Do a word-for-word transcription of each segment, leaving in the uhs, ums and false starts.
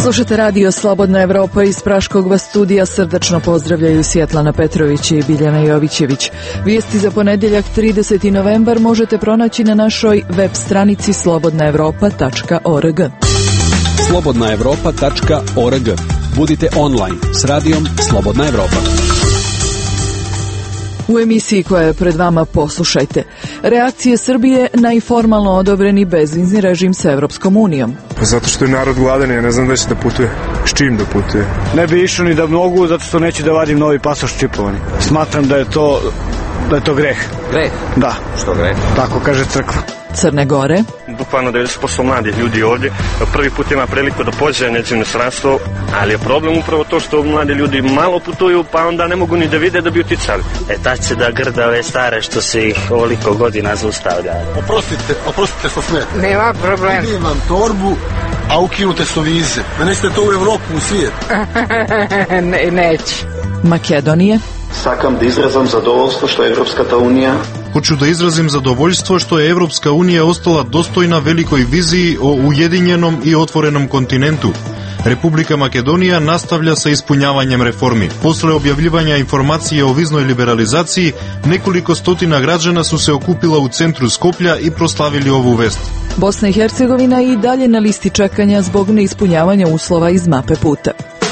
Slušate radio Slobodna Evropa. Iz Praškog vas studija srdačno pozdravljaju Svjetlana Petrović i Biljana Jovićević. Vijesti za ponedjeljak trideseti novembar možete pronaći na našoj web stranici slobodna evropa tačka org. slobodna evropa tačka org. Budite online s radijom Slobodna Evropa. U emisiji koja je pred vama poslušajte. Reakcije Srbije na i formalno odobreni bezvizni režim sa Evropskom unijom. Pa zato što je narod gladan, ja ne znam da će da putuje. S čim da putuje? Ne bi išao ni da mogu, zato što neće da vadim novi pasoš čipovani. Smatram da je to, da je to greh. Greh? Da. Što greh? Tako kaže crkva. Crne Gore. Bukvalno devedeset posto mladih ljudi ovdje prvi put ima priliku da pođe neće u inostranstvo, ali je problem upravo to što mladi ljudi malo putuju pa onda ne mogu ni da vide da bi uticali. E tad će da grda ove stare što se ih ovoliko godina zaustavlja. Oprostite, oprostite što smete. Nema problem. Vidim vam torbu, a ukinute su vize. Da nećete to u Evropu, u svijet. ne, neće. Makedonije. Sakam da izrazam zadovoljstvo što je Evropska unija. Hoću da izrazim zadovoljstvo što je Evropska unija ostala dostojna velikoj viziji o ujedinjenom i otvorenom kontinentu. Republika Makedonija nastavlja sa ispunjavanjem reformi. Posle objavljivanja informacije o viznoj liberalizaciji, nekoliko stotina građana su se okupila u centru Skoplja i proslavili ovu vest. Bosna i Hercegovina i dalje na listi čekanja zbog neispunjavanja uslova iz mape puta.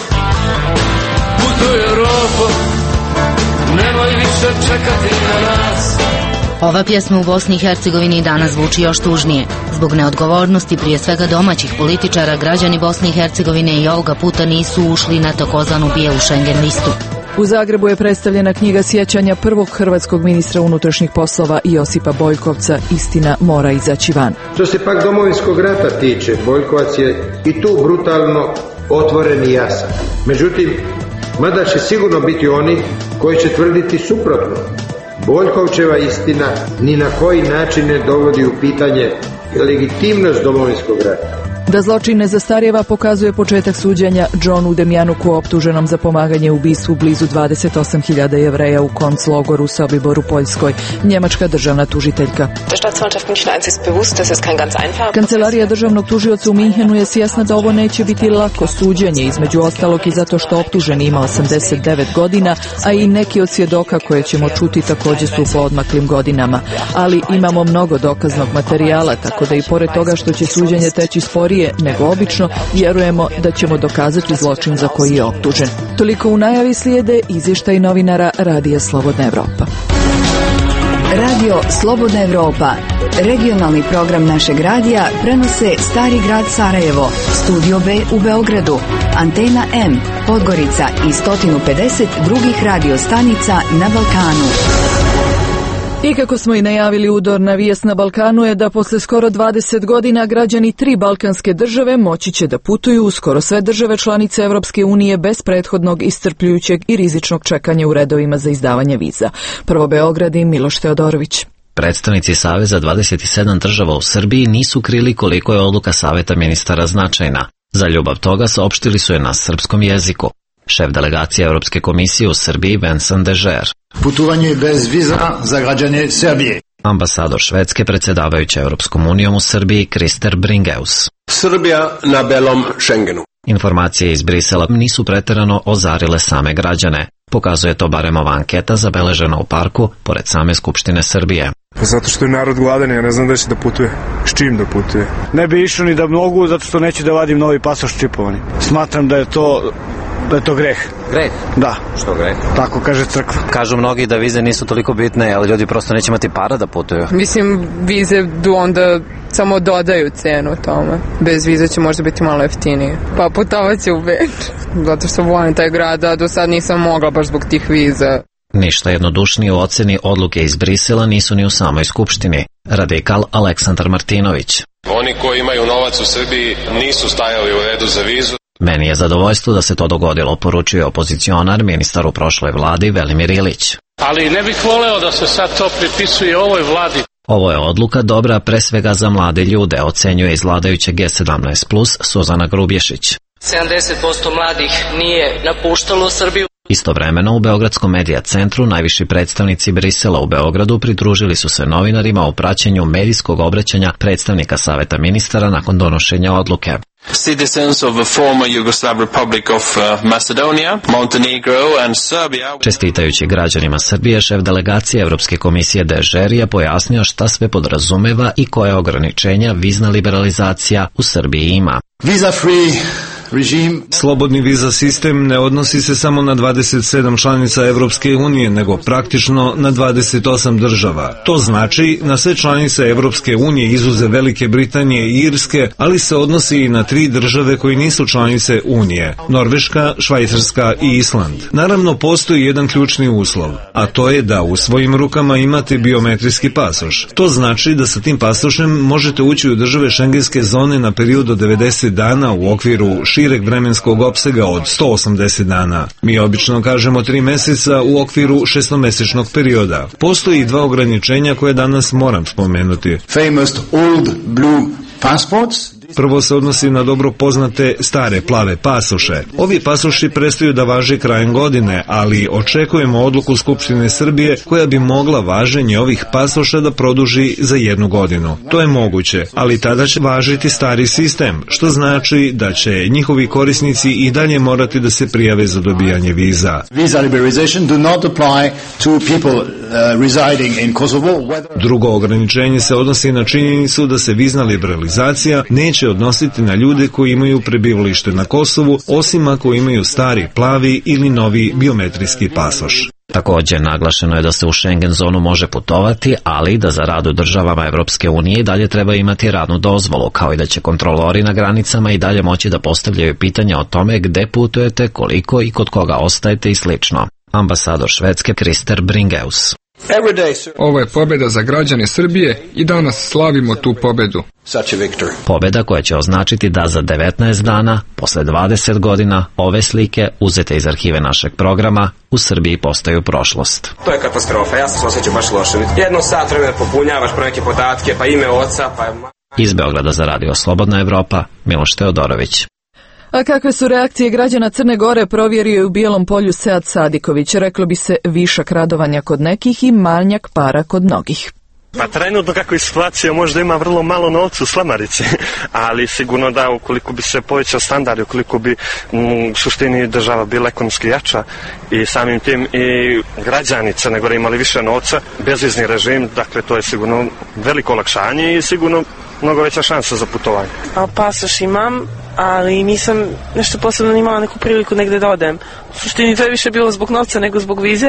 Putuj Evropo, nemoj više čekati na nas. Ova pjesma u Bosni i Hercegovini danas zvuči još tužnije. Zbog neodgovornosti prije svega domaćih političara, građani Bosne i Hercegovine i ovoga puta nisu ušli na takozvanu bijelu Schengen listu. U Zagrebu je predstavljena knjiga sjećanja prvog hrvatskog ministra unutrašnjih poslova Josipa Boljkovca Istina mora izaći van. Što se pak Domovinskog rata tiče, Boljkovac je i tu brutalno otvoren i jasan. Međutim, mada će sigurno biti oni koji će tvrditi suprotno. Boljkovčeva istina ni na koji način ne dovodi u pitanje legitimnost Domovinskog rata. Da zločin ne zastarijeva pokazuje početak suđenja Johnu Demjanuku optuženom za pomaganje u ubistvu blizu dvadeset osam hiljada Jevreja u konclogoru u Sobiboru, Poljskoj. Njemačka državna tužiteljka. Kancelarija državnog tužioca u Minhenu je svjesna da ovo neće biti lako suđenje, između ostalog i zato što optuženi ima osamdeset devet godina, a i neki od svjedoka koje ćemo čuti također su u poodmaklim godinama. Ali imamo mnogo dokaznog materijala, tako da i pored toga što će suđenje teći sporije nego obično, vjerujemo da ćemo dokazati zločin za koji je optužen. Toliko u najavi, slijede izvještaj novinara Radija Slobodna Evropa. Radio Slobodna Evropa, regionalni program našeg radija, prenose Stari grad Sarajevo, Studio B u Beogradu, Antena M, Podgorica i sto pedeset drugih radio stanica na Balkanu. I kako smo i najavili, udorna vijest na Balkanu je da posle skoro dvadeset godina građani tri balkanske države moći će da putuju u skoro sve države članice Evropske unije bez prethodnog, iscrpljujućeg i rizičnog čekanja u redovima za izdavanje viza. Prvo Beograd i Miloš Teodorović. Predstavnici Saveza dvadeset sedam država u Srbiji nisu krili koliko je odluka Saveta ministara značajna. Za ljubav toga saopštili su je na srpskom jeziku. Šef delegacije Europske komisije u Srbiji Vincent Dežer. Putovanje bez viza za građane Srbije. Ambasador Švedske predsjedavajući Europskom unijom u Srbiji Krister Bringeus. Srbija na belom Schengenu. Informacije iz Brisela nisu pretjerano ozarile same građane. Pokazuje to barem ova anketa zabeležena u parku pored same Skupštine Srbije. Pa zato što je narod gladan, ja ne znam da će da putuje. S čim da putuje? Ne bi išao ni da mogu, zato što neće da vadim novi pasoš čipovani. Smatram da je to da je to greh. Greh? Da. Što greh? Tako kaže crkva. Kažu mnogi da vize nisu toliko bitne, ali ljudi prosto neće imati para da putuju. Mislim, vize du onda samo dodaju cenu tome. Bez vize će možda biti malo jeftinije. Pa putovat će u Beč. Zato što volim taj grad, a do sad nisam mogla baš zbog tih viza. Ništa jednodušnije u ocjeni odluke iz Brisela nisu ni u samoj Skupštini. Radikal Aleksandar Martinović. Oni koji imaju novac u Srbiji nisu stajali u redu za vizu. Meni je zadovoljstvo da se to dogodilo, poručuje opozicionar, ministar u prošloj vladi Velimir Ilić. Ali ne bih voleo da se sad to pripisuje ovoj vladi. Ovo je odluka dobra pre svega za mlade ljude, ocenjuje iz vladajuće G sedamnaest plus Suzana Grubješić. sedamdeset posto mladih nije napuštalo Srbiju. Istovremeno u Beogradskom medija centru najviši predstavnici Brisela u Beogradu pridružili su se novinarima u praćenju medijskog obraćanja predstavnika Saveta ministara nakon donošenja odluke. Citizens of the former Yugoslav Republic of uh, Macedonia, Montenegro and Serbia. Čestitajući građanima Srbije, šef delegacije Evropske komisije Dežer je pojasnio šta sve podrazumeva i koje ograničenja vizna liberalizacija u Srbiji ima. Visa free regime. Slobodni viza sistem ne odnosi se samo na dvadeset sedam članica Evropske unije, nego praktično na dvadeset osam država. To znači na sve članice Evropske unije izuzev Velike Britanije i Irske, ali se odnosi i na tri države koji nisu članice Unije: Norveška, Švajcarska i Island. Naravno, postoji jedan ključni uslov, a to je da u svojim rukama imate biometrijski pasoš. To znači da sa tim pasošem možete ući u države šengenske zone na period od devedeset dana u okviru šireg vremenskog opsega od sto osamdeset dana. Mi obično kažemo tri meseca u okviru šestomesečnog perioda. Postoji i dva ograničenja koje danas moram spomenuti. Famous old blue passports. Prvo se odnosi na dobro poznate stare plave pasoše. Ovi pasoši prestaju da važe krajem godine, ali očekujemo odluku Skupštine Srbije koja bi mogla važenje ovih pasoša da produži za jednu godinu. To je moguće, ali tada će važiti stari sistem, što znači da će njihovi korisnici i dalje morati da se prijave za dobijanje viza. Visa liberalization do not apply to people uh, residing in Kosovo. Whether... Drugo ograničenje se odnosi na činjenicu da se vizna liberalizacija neće odnositi na ljude koji imaju prebivalište na Kosovu, osim ako imaju stari plavi ili novi biometrijski pasoš. Također naglašeno je da se u Schengen zonu može putovati, ali da za rad u državama Evropske unije i dalje treba imati radnu dozvolu, kao i da će kontrolori na granicama i dalje moći da postavljaju pitanja o tome gde putujete, koliko i kod koga ostajete i slično. Ambasador Švedske Krister Bringeus. Ovo je pobjeda za građane Srbije i danas slavimo tu pobjedu. Pobjeda koja će označiti da za devetnaest dana, posle dvadeset godina, ove slike, uzete iz arhive našeg programa, u Srbiji postaju prošlost. To je katastrofa, ja sam se osjećao baš loše. Jedno sat vremena popunjavaš pro neke podatke, pa ime oca, pa... Iz Beograda za radio Slobodna Evropa, Miloš Teodorović. A kakve su reakcije građana Crne Gore, provjerio je u Bijelom Polju Sead Sadiković. Reklo bi se višak radovanja kod nekih i manjak para kod mnogih. Pa trenutno kako je situacija, možda ima vrlo malo novca u slamarici, ali sigurno da ukoliko bi se povećao standard, ukoliko bi u suštini država bila ekonomski jača i samim tim i građani Crne Gore imali više novca, bezvizni režim, dakle to je sigurno veliko olakšanje i sigurno mnogo veća šansa za putovanje. A pasoš imam, ali nisam nešto posebno imala neku priliku negde da odem. U suštini to je više bilo zbog novca nego zbog vize.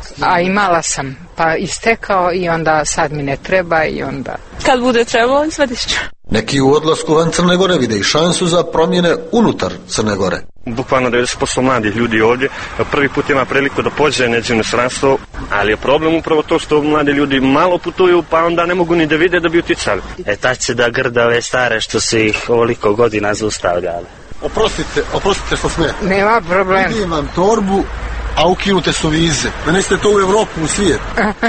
A imala sam, pa istekao i onda sad mi ne treba i onda... Kad bude trebalo, izvadiš ću. Neki u odlasku van Crne Gore vide i šansu za promjene unutar Crne Gore. Bukvalno devedeset posto mladih ljudi ovdje prvi put ima priliku da pođe neđe inostranstvo, ali je problem upravo to što mladi ljudi malo putuju, pa onda ne mogu ni da vide da bi uticali. E tad će da grda ove stare što su ih ovoliko godina zaustavljali. Oprostite, oprostite što sme. Nema problem. Vidim vam torbu, a ukinute su vize. Donesite to u Evropu, u svijet.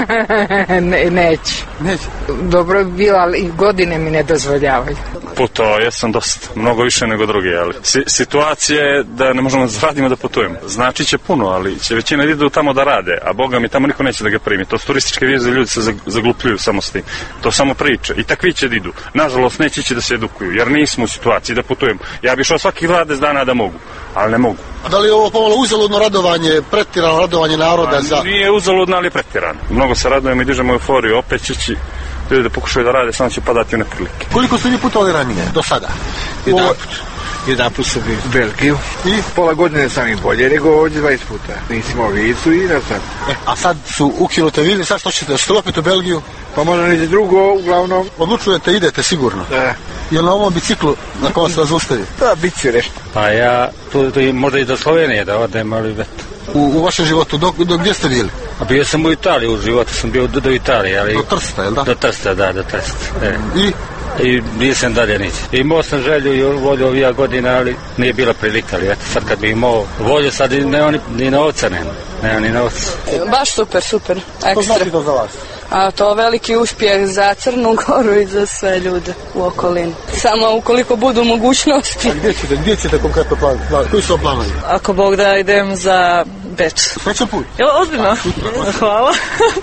ne, neće. Neće. Dobro bi bilo, ali godine mi ne dozvoljavaju. Putovao jesam dosta, mnogo više nego drugi, ali si, situacija je da ne možemo da radimo da putujemo. Znači će puno, ali će većina idu tamo da rade, a Boga mi tamo niko neće da ga primi. To su turističke vize, ljudi se zaglupljuju samo s tim. To samo priče. I takvi će da idu. Nažalost, neće ići da se edukuju, jer nismo u situaciji da putujemo. Ja bi šao svakih dvadeset dana da mogu, ali ne mogu. A da li je ovo pomalo uzaludno radovanje, pretirano radovanje naroda a, za... Nije uzaludno, ali pretirano. Mnogo se radujemo i dižemo euforiju, opet će će ljudi da pokušaju da rade, samo će padati u neprilike. Koliko ste vi putovali ranije, do sada? Jedan put. Jedan put sam u Belgiju. I pola godine sam i bolje nego ovdje dvadeset puta. Nisam imao vizu i na sad. E, a sad su ukinute vize, sad što ćete, što opet u Belgiju? Pa možda neće drugo, uglavnom. Odlučujete, idete sigurno? Da. Je na ovom biciklu na kojem se vas ustavi? Da, bit će nešto. Pa ja, tu, tu možda i do Slovenije da odem, ali već. U, u vašem životu, do, do gdje ste bili? A bio sam u Italiji, u životu sam bio do, do Italije, ali... Do Trsta, jel da? Do Trsta, da, do Trsta. E. I? I nisam dalje nići. Imao sam želju i volju ovih godina, ali nije bila prilika, ali eto sad kad bi imao volju, sad nema ni, ni novca, nema, nema ni novca. Baš super, super, ekstra. Što znači to za vas? A to veliki uspjeh za Crnu Goru i za sve ljude u okolini. Samo ukoliko budu mogućnosti. A gdje ćete, gdje ćete konkretno plan, plan, koji su planovi? Ako Bog da idem za Beč. Srećan put. Evo, ozbiljno. Hvala.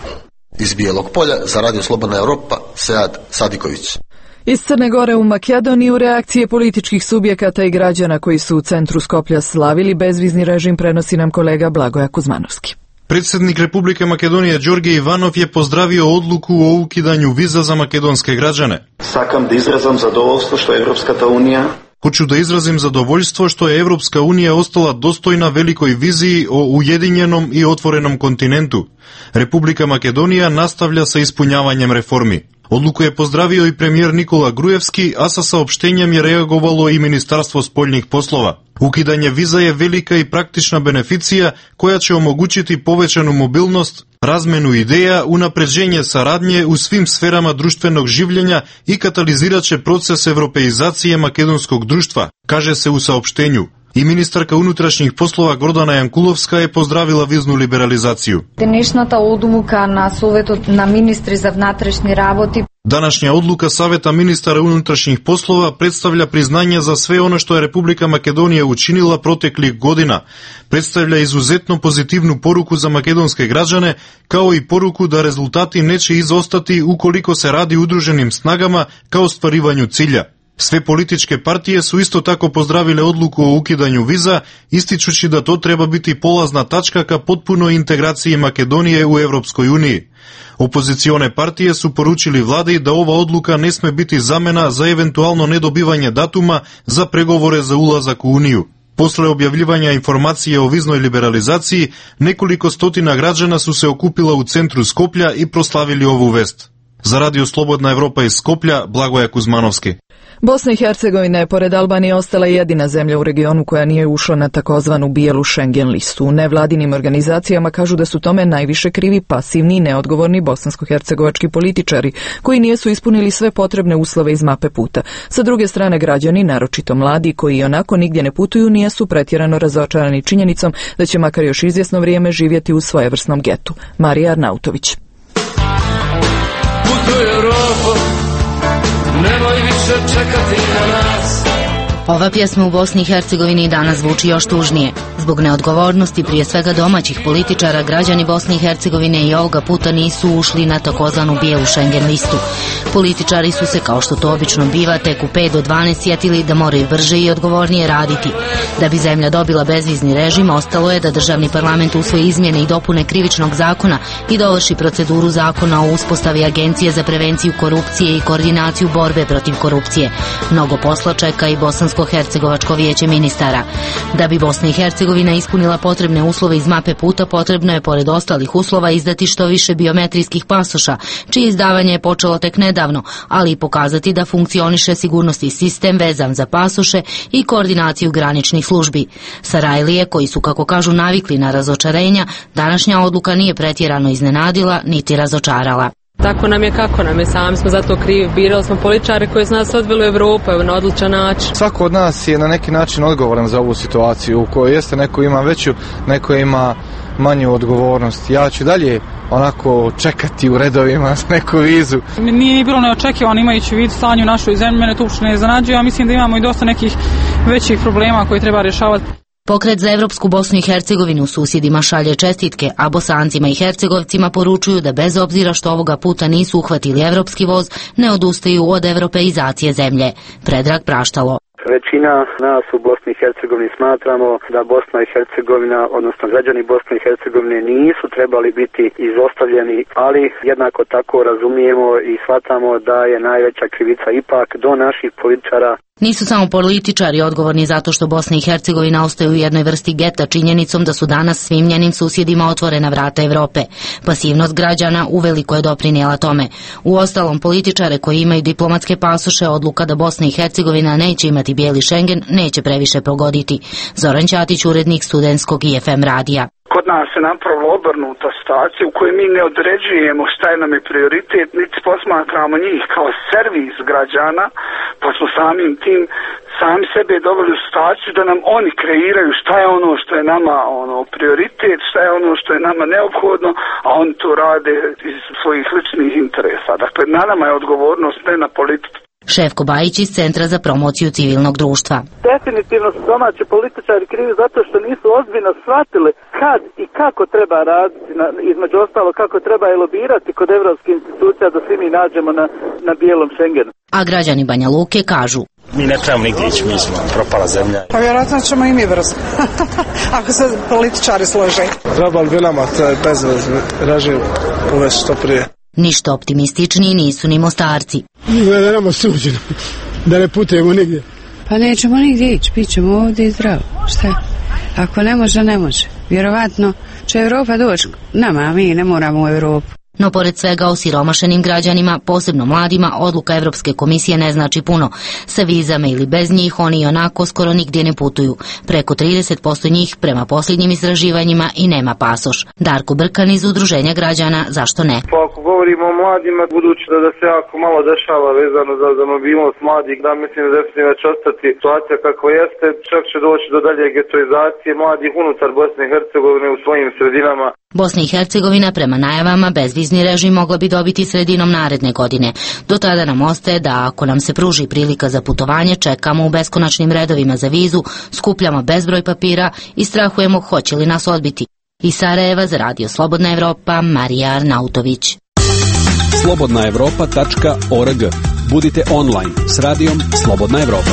Iz Bijelog polja za Radio Slobodna Evropa, Sead Sadiković. Iz Crne Gore u Makedoniju reakcije političkih subjekata i građana koji su u centru Skoplja slavili bezvizni režim prenosi nam kolega Blagoja Kuzmanovski. Predsjednik Republike Makedonije Đorđe Ivanov je pozdravio odluku o ukidanju viza za makedonske građane. Sakam da izrazam zadovoljstvo što je Evropska unija Hoću da izrazim zadovoljstvo što je Evropska unija ostala dostojna velikoj viziji o ujedinjenom i otvorenom kontinentu. Republika Makedonija nastavlja sa ispunjavanjem reformi. Odluku je pozdravio i premijer Nikola Grujevski, a sa saopštenjem je reagovalo i Ministarstvo spoljnih poslova. Ukidanje viza je velika i praktična beneficija koja će omogućiti povećanu mobilnost, razmenu ideja, unapređenje saradnje u svim sferama društvenog življenja i katalizirat će proces evropeizacije makedonskog društva, kaže se u saopštenju. I ministarka unutrašnjih poslova Gordana Jankulovska je pozdravila viznu liberalizaciju. Денешната одлука на Советот на министри за внатрешни работи. Današnja odluka Saveta ministara unutrašnjih poslova predstavlja priznanje za sve ono što je Republika Makedonija učinila proteklih godina. Predstavlja izuzetno pozitivnu poruku za makedonske građane, kao i poruku da rezultati neće izostati ukoliko se radi udruženim snagama ka ostvarivanju cilja. Sve političke partije su isto tako pozdravile odluku o ukidanju viza, ističući da to treba biti polazna tačka ka potpunoj integraciji Makedonije u Evropskoj uniji. Opozicione partije su poručili vladi da ova odluka ne sme biti zamena za eventualno nedobivanje datuma za pregovore za ulazak u Uniju. Posle objavljivanja informacije o viznoj liberalizaciji, nekoliko stotina građana su se okupila u centru Skoplja i proslavili ovu vest. Za Radio Slobodna Evropa iz Skoplja, Blagoja Kuzmanovski. Bosna i Hercegovina je pored Albanije ostala jedina zemlja u regionu koja nije ušla na takozvanu bijelu Schengen listu. U nevladinim organizacijama kažu da su tome najviše krivi pasivni i neodgovorni bosansko-hercegovački političari koji nisu ispunili sve potrebne uslove iz mape puta. Sa druge strane, građani, naročito mladi koji onako nigdje ne putuju, nisu pretjerano razočarani činjenicom da će makar još izvjesno vrijeme živjeti u svojevrsnom getu. Marija Arnautović. Nemoj više čekati na nas. Ova pjesma u Bosni i Hercegovini danas zvuči još tužnije. Zbog neodgovornosti prije svega domaćih političara, građani Bosne i Hercegovine i ovoga puta nisu ušli na takozvanu bijelu Schengen listu. Političari su se, kao što to obično biva, tek u pet do dvanaest sjetili da moraju brže i odgovornije raditi. Da bi zemlja dobila bezvizni režim, ostalo je da državni parlament usvoji izmjene i dopune krivičnog zakona i dovrši proceduru zakona o uspostavi Agencije za prevenciju korupcije i koordinaciju borbe protiv korupcije. Mnogo posla čeka i Bosansko-hercegovačko vijeće ministara. Da bi Bosna i Hercegovina ispunila potrebne uslove iz mape puta, potrebno je pored ostalih uslova izdati što više biometrijskih pasoša, čije izdavanje je počelo tek nedavno, ali i pokazati da funkcioniše sigurnosni sistem vezan za pasoše i koordinaciju graničnih službi. Sarajlije, koji su, kako kažu, navikli na razočarenja, današnja odluka nije pretjerano iznenadila niti razočarala. Tako nam je kako nam je, sami smo za to krivi, birali smo političare koji su nas odveli u Evropu na odličan način. Svako od nas je na neki način odgovoran za ovu situaciju u kojoj jeste neko ima veću, neko ima manju odgovornost. Ja ću dalje onako čekati u redovima s neku vizu. Nije bilo neočekivano imajući u vidu stanje u našoj zemlji, mene to uopšte ne iznenađuje, ja mislim da imamo i dosta nekih većih problema koje treba rješavati. Pokret za Evropsku Bosnu i Hercegovinu susjedima šalje čestitke, a Bosancima i Hercegovcima poručuju da bez obzira što ovoga puta nisu uhvatili evropski voz, ne odustaju od evropeizacije zemlje. Predrag Praštalo. Većina nas u Bosni i Hercegovini smatramo da Bosna i Hercegovina, odnosno građani Bosne i Hercegovine nisu trebali biti izostavljeni, ali jednako tako razumijemo i shvatamo da je najveća krivica ipak do naših političara. Nisu samo političari odgovorni zato što Bosna i Hercegovina ostaju u jednoj vrsti geta činjenicom da su danas svim njenim susjedima otvorena vrata Evrope. Pasivnost građana uveliko je doprinijela tome. Uostalom, političare koji imaju diplomatske pasoše, odluka da Bosna i Hercegovina neće imati bijeli Schengen neće previše pogoditi. Zoran Ćatić, urednik studentskog I F M radija. Kod nas se napravila obrnuta situacija u kojoj mi ne određujemo šta je nam je prioritet, niti posmatramo njih kao servis građana, pa smo samim tim sami sebe doveli u situaciju da nam oni kreiraju šta je ono što je nama ono prioritet, šta je ono što je nama neophodno, a oni to rade iz svojih ličnih interesa. Dakle, na nama je odgovornost, ne na politiku. Šefko Bajić iz Centra za promociju civilnog društva. Definitivno su domaći političari krivi zato što nisu ozbiljno shvatili kad i kako treba raditi, na, između ostalo kako treba i lobirati kod evropskih institucija da svi mi nađemo na, na bijelom Schengenu. A građani Banja Luke kažu: mi ne trebamo nigdje ići, mi smo propala zemlja. Pa vjerojatno ćemo i mi brzo, ako se političari slože. Trebali bi nama taj bezvezni režim uvesti što prije. Ništa optimističniji nisu ni Mostarci. Da je nama suđeno, da ne putujemo nigdje. Pa nećemo nigdje ići, bit ćemo ovdje i zdravo. Šta? Ako ne može, ne može. Vjerovatno će Europa doći nama, a mi ne moramo u Europu. No pored svega osiromašenim građanima, posebno mladima, odluka Evropske komisije ne znači puno. Sa vizama ili bez njih oni onako skoro nigdje ne putuju. Preko trideset posto njih prema posljednjim istraživanjima i nema pasoš. Darko Brkan iz Udruženja građana Zašto ne? Pa ako govorimo o mladima, budući da, da se jako malo dešava vezano za, za mobilnost mladih, da mislim da definitivno će ostati situacija kakva jeste, čak će doći do dalje getoizacije mladih unutar Bosne i Hercegovine u svojim sredinama. Bosna i Hercegovina prema najavama bezvizni režim mogla bi dobiti sredinom naredne godine. Do tada nam ostaje da ako nam se pruži prilika za putovanje, čekamo u beskonačnim redovima za vizu, skupljamo bezbroj papira i strahujemo hoće li nas odbiti. Iz Sarajeva za Radio Slobodna Evropa, Marija Arnautović. slobodna evropa tačka org. Budite online s radijom Slobodna Evropa.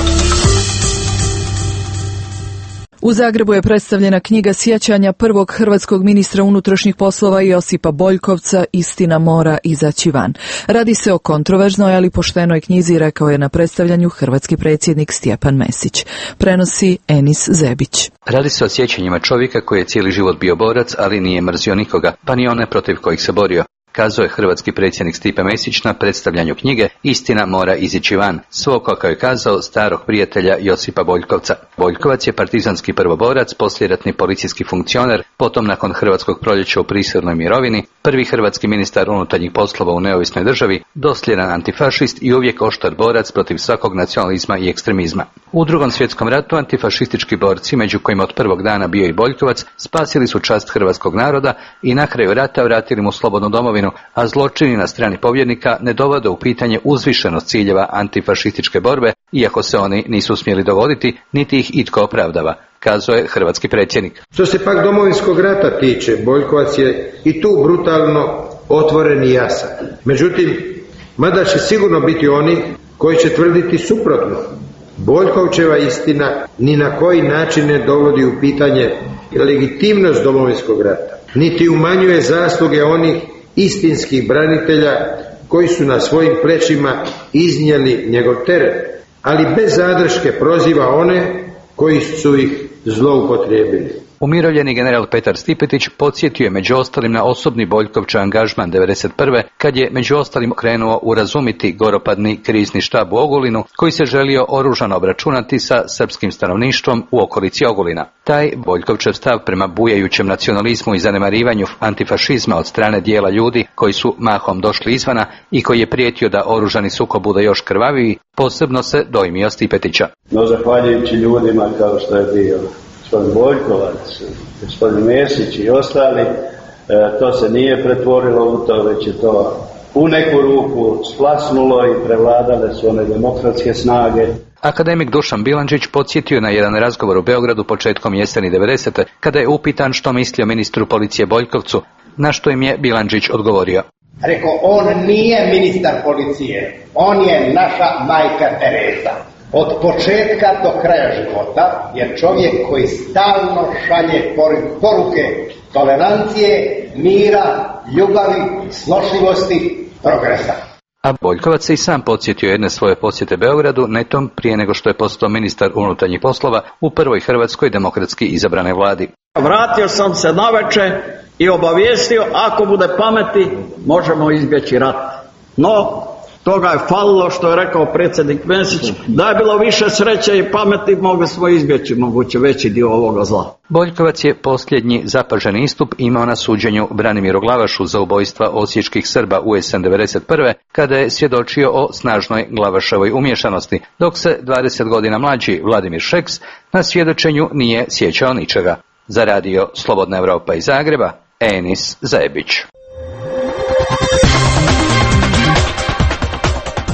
U Zagrebu je predstavljena knjiga sjećanja prvog hrvatskog ministra unutrašnjih poslova Josipa Boljkovca Istina mora izaći van. Radi se o kontroverznoj, ali poštenoj knjizi, rekao je na predstavljanju hrvatski predsjednik Stjepan Mesić. Prenosi Enis Zebić. Radi se o sjećanjima čovjeka koji je cijeli život bio borac, ali nije mrzio nikoga, pa ni one protiv kojih se borio. Kazao je hrvatski predsjednik Stipe Mesić na predstavljanju knjige Istina mora izići van, svog, kako je kazao, starog prijatelja Josipa Boljkovca. Boljkovac je partizanski prvoborac, poslijeratni policijski funkcioner, potom nakon hrvatskog proljeća u prisilnoj mirovini, prvi hrvatski ministar unutarnjih poslova u neovisnoj državi, dosljedan antifašist i uvijek oštar borac protiv svakog nacionalizma i ekstremizma. U Drugom svjetskom ratu antifašistički borci, među kojima od prvog dana bio i Boljkovac, spasili su čast hrvatskog naroda i na kraju rata vratili mu slobodnu domovinu, a zločini na strani pobjednika ne dovode u pitanje uzvišenost ciljeva antifašističke borbe, iako se oni nisu smjeli dogoditi, niti ih itko opravdava, kazao je hrvatski predsjednik. Što se pak Domovinskog rata tiče, Boljkovac je i tu brutalno otvoren i jasan. Međutim, mada će sigurno biti oni koji će tvrditi suprotno. Boljkovčeva istina ni na koji način ne dovodi u pitanje legitimnost Domovinskog rata, niti umanjuje zasluge onih istinskih branitelja koji su na svojim plećima iznijeli njegov teret, ali bez zadrške proziva one koji su ih zloupotrijebili. Umirovljeni general Petar Stipetić podsjetio je među ostalim na osobni Boljkovčev angažman devedeset prve kad je među ostalim krenuo urazumiti goropadni krizni štab u Ogulinu koji se želio oružano obračunati sa srpskim stanovništvom u okolici Ogulina. Taj Boljkovčev stav prema bujajućem nacionalizmu i zanemarivanju antifašizma od strane dijela ljudi koji su mahom došli izvana i koji je prijetio da oružani sukob bude još krvaviji, posebno se dojmio Stipetića. No, zahvaljujući ljudima kao što je bio gospodin Boljkovac, gospodin Mesić i ostali, e, to se nije pretvorilo u to, već je to u neku ruku splasnulo i prevladale su one demokratske snage. Akademik Dušan Bilandžić podsjetio na jedan razgovor u Beogradu početkom jeseni devedesete kada je upitan što misli o ministru policije Boljkovcu, na što im je Bilandžić odgovorio. Rekao, on nije ministar policije, on je naša majka Tereza. Od početka do kraja života je čovjek koji stalno šalje poruke tolerancije, mira, ljubavi, snošljivosti, progresa. A Boljkovac se i sam podsjetio jedne svoje posjete Beogradu netom prije nego što je postao ministar unutarnjih poslova u prvoj hrvatskoj demokratski izabranoj vladi. Vratio sam se naveče i obavijestio ako bude pameti možemo izbjeći rat. No, toga je falilo što je rekao predsjednik Mesić, da je bilo više sreće i pameti mogli smo izbjeći moguće veći dio ovoga zla. Boljkovac je posljednji zapaženi istup imao na suđenju Branimiru Glavašu za ubojstva osječkih Srba u jesen devedeset prve kada je svjedočio o snažnoj Glavaševoj umješanosti, dok se dvadeset godina mlađi Vladimir Šeks na svjedočenju nije sjećao ničega. Za radio Slobodna Evropa iz Zagreba, Enis Zebić.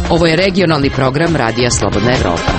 Ovo je regionalni program Radija Slobodna Evropa.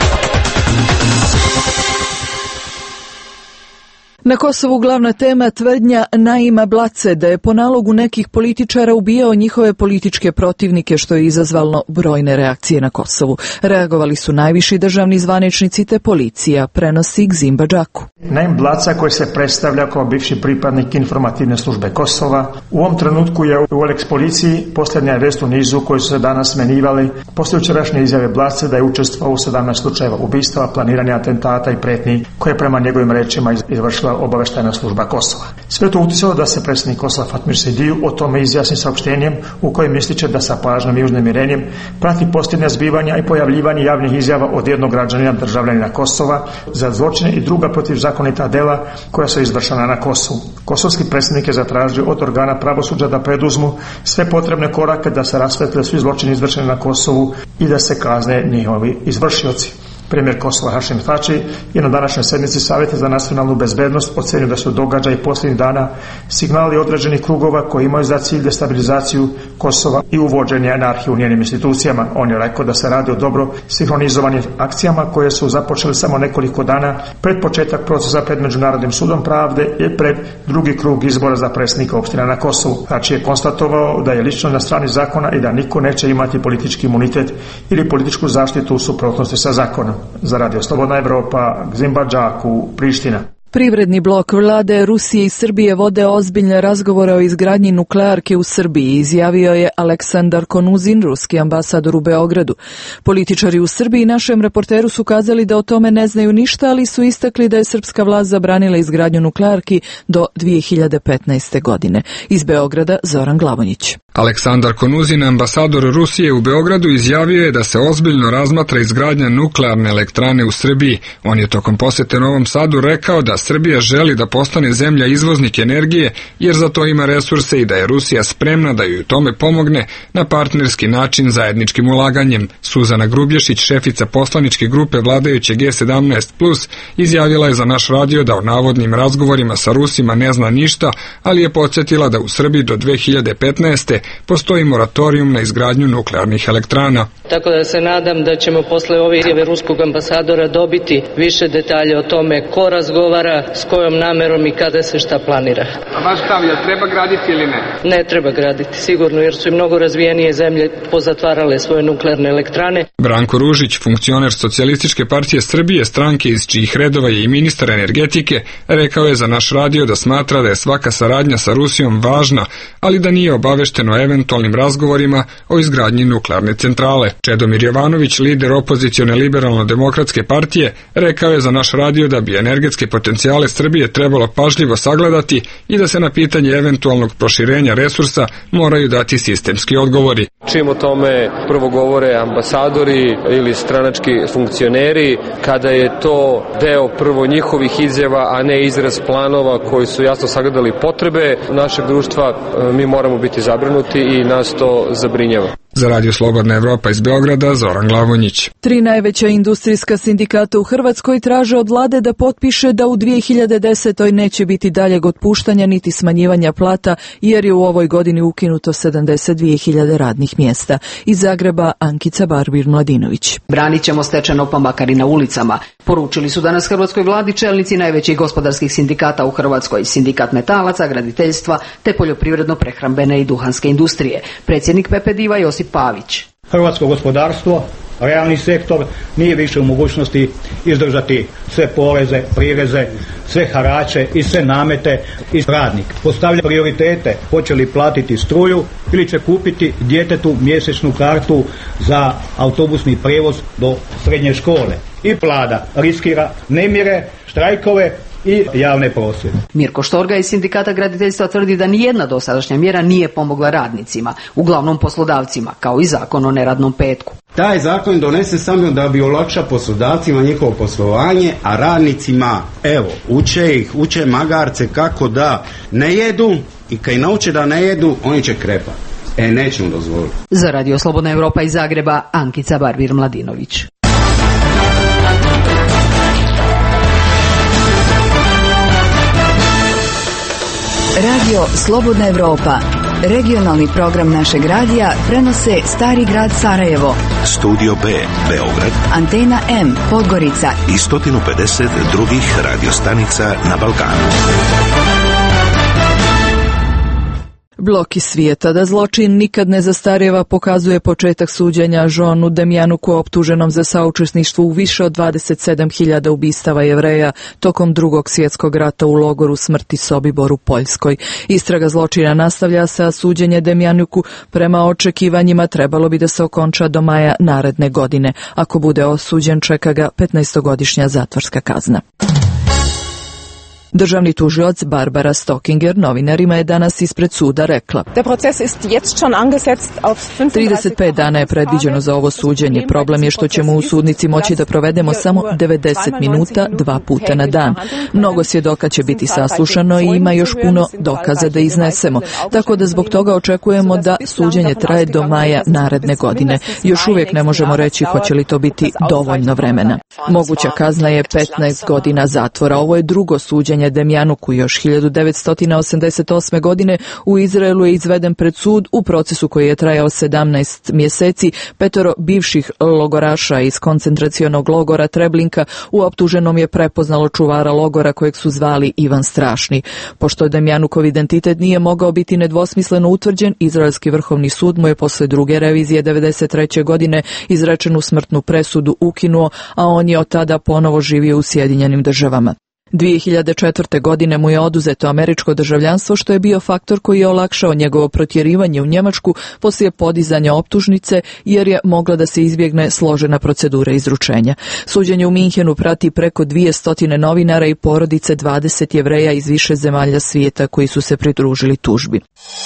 Na Kosovu glavna tema tvrdnja Naima Blace da je po nalogu nekih političara ubijao njihove političke protivnike, što je izazvalo brojne reakcije na Kosovu. Reagovali su najviši državni zvaničnici te policija, prenosi Gzimba Džaku. Naim Blaca, koji se predstavlja kao bivši pripadnik informativne službe Kosova, u ovom trenutku je u Olex policiji, posljednja je vest u nizu koji su se danas smenjivali poslije jučerašnje izjave Blace da je učestvovao u sedamnaest slučajeva ubistava, planiranja atentata i pretnji koje je prema njegovim rečima izvršila obaveštajna služba Kosova. Sve to utjecalo da se predsjednik Kosova Fatmir Sidiju o tome izjasni saopštenjem u kojem ističe da sa pažnjom i uznemirenjem prati posljednja zbivanja i pojavljivanje javnih izjava od jednog građanina državljanina Kosova za zločine i druga protivzakonita dela koja su izvršena na Kosovu. Kosovski predsjednik je zatražio od organa pravosuđa da preduzmu sve potrebne korake da se rasvetle svi zločini izvršeni na Kosovu i da se kazne njihovi izvršioci. Premijer Kosova Hašim Tači je na današnjoj sjednici Savjeta za nacionalnu bezbednost ocenio da su događaji posljednjih dana signali određenih krugova koji imaju za cilj destabilizaciju Kosova i uvođenje anarhije u njenim institucijama. On je rekao da se radi o dobro sinhronizovanim akcijama koje su započele samo nekoliko dana pred početak procesa pred Međunarodnim sudom pravde i pred drugi krug izbora za predsjednika opština na Kosovu. Tači je konstatovao da je lično na strani zakona i da niko neće imati politički imunitet ili političku zaštitu u suprotnosti sa zakonom. Za Radio Slobodna Evropa, Gzimba Džaku, Priština. Privredni blok vlade Rusije i Srbije vode ozbiljne razgovore o izgradnji nuklearke u Srbiji, izjavio je Aleksandar Konuzin, ruski ambasador u Beogradu. Političari u Srbiji našem reporteru su kazali da o tome ne znaju ništa, ali su istakli da je srpska vlast zabranila izgradnju nuklearki do dvije hiljade petnaeste. godine. Iz Beograda Zoran Glavonjić. Aleksandar Konuzin, ambasador Rusije u Beogradu, izjavio je da se ozbiljno razmatra izgradnja nuklearne elektrane u Srbiji. On je tokom posete Novom Sadu rekao da Srbija želi da postane zemlja izvoznik energije, jer za to ima resurse i da je Rusija spremna da joj u tome pomogne na partnerski način zajedničkim ulaganjem. Suzana Grubješić, šefica poslaničke grupe vladajuće G sedamnaest plus, izjavila je za naš radio da o navodnim razgovorima sa Rusima ne zna ništa, ali je podsjetila da u Srbiji do dve hiljade petnaeste. postoji moratorijum na izgradnju nuklearnih elektrana. Tako da se nadam da ćemo posle ove izjave ruskog ambasadora dobiti više detalja o tome ko razgovara, s kojom namerom i kada se šta planira. A vaš stav, je treba graditi ili ne? Ne treba graditi, sigurno, jer su i mnogo razvijenije zemlje pozatvarale svoje nuklearne elektrane. Branko Ružić, funkcioner Socijalističke partije Srbije, stranke iz čijih redova je i ministar energetike, rekao je za naš radio da smatra da je svaka saradnja sa Rusijom važna, ali da nije obavešten o eventualnim razgovorima o izgradnji nuklearne centrale. Čedomir Jovanović, lider opozicione liberalno-demokratske partije, rekao je za naš radio da bi energetske potencijale Srbije trebalo pažljivo sagledati i da se na pitanje eventualnog proširenja resursa moraju dati sistemski odgovori. Čim o tome prvo govore ambasadori ili stranački funkcioneri, kada je to deo prvo njihovih izjava, a ne izraz planova koji su jasno sagledali potrebe našeg društva, mi moramo biti zabrinuti i nas to zabrinjava. Za Radio Slobodna Evropa iz Beograda, Zoran Glavonjić. Tri najveća industrijska sindikata u Hrvatskoj traže od vlade da potpiše da u dvije hiljade desetoj neće biti daljeg otpuštanja niti smanjivanja plata, jer je u ovoj godini ukinuto sedamdeset dvije hiljade radnih mjesta. Iz Zagreba, Ankica Barbir-Mladinović. Branit ćemo stečeno pa makar i na ulicama. Poručili su danas hrvatskoj vladi čelnici najvećih gospodarskih sindikata u Hrvatskoj, sindikat metalaca, graditeljstva te poljoprivredno-prehrambene i duhanske industrije. Predsjednik P P D-a Josip Pavić. Hrvatsko gospodarstvo, realni sektor nije više u mogućnosti izdržati sve poreze, prireze, sve harače i sve namete i radnik postavlja prioritete, hoće li platiti struju ili će kupiti djetetu mjesečnu kartu za autobusni prijevoz do srednje škole. I vlada riskira nemire, štrajkove i javne prosvjede. Mirko Štorga iz sindikata graditeljstva tvrdi da nijedna dosadašnja mjera nije pomogla radnicima, uglavnom poslodavcima, kao i zakon o neradnom petku. Taj zakon donese samo da bi olakšao poslodavcima njihovo poslovanje, a radnicima, evo, uče ih, uče magarce kako da ne jedu i kad nauče da ne jedu, oni će krepati. E, nećemo dozvoliti. Za Radio Slobodna Evropa iz Zagreba, Ankica Barbir-Mladinović. Radio Slobodna Evropa, Regionalni program našeg radija prenose Stari grad Sarajevo, Studio B, Beograd, Antena M, Podgorica i sto pedeset drugih radiostanica na Balkanu. Blok iz svijeta da zločin nikad ne zastarjeva pokazuje početak suđenja Jeanu Demjanuku, optuženom za saučesništvo u više od dvadeset sedam hiljada ubistava Jevreja tokom drugog svjetskog rata u logoru smrti Sobibor u Poljskoj. Istraga zločina nastavlja se, a suđenje Demjanuku prema očekivanjima trebalo bi da se okonča do maja naredne godine. Ako bude osuđen, čeka ga petnaestogodišnja zatvorska kazna. Državni tužilac Barbara Stockinger novinarima je danas ispred suda rekla: trideset pet dana je predviđeno za ovo suđenje. Problem je što ćemo u sudnici moći da provedemo samo devedeset minuta, dva puta na dan. Mnogo svjedoka će biti saslušano i ima još puno dokaza da iznesemo. Tako da zbog toga očekujemo da suđenje traje do maja naredne godine. Još uvijek ne možemo reći hoće li to biti dovoljno vremena. Moguća kazna je petnaest godina zatvora. Ovo je drugo suđenje Demjanuku. Još hiljadu devetsto osamdeset osme. godine u Izraelu je izveden pred sud u procesu koji je trajao sedamnaest mjeseci. Petoro bivših logoraša iz koncentracionog logora Treblinka u optuženom je prepoznalo čuvara logora kojeg su zvali Ivan Strašni. Pošto Demjanukov identitet nije mogao biti nedvosmisleno utvrđen, Izraelski vrhovni sud mu je posle druge revizije devedeset treće. godine izrečenu smrtnu presudu ukinuo, a on je od tada ponovo živio u Sjedinjenim državama. dvije hiljade četvrte. godine mu je oduzeto američko državljanstvo, što je bio faktor koji je olakšao njegovo protjerivanje u Njemačku poslije podizanja optužnice, jer je mogla da se izbjegne složena procedura izručenja. Suđenje u Minhenu prati preko dvjesto novinara i porodice dvadeset Jevreja iz više zemalja svijeta koji su se pridružili tužbi.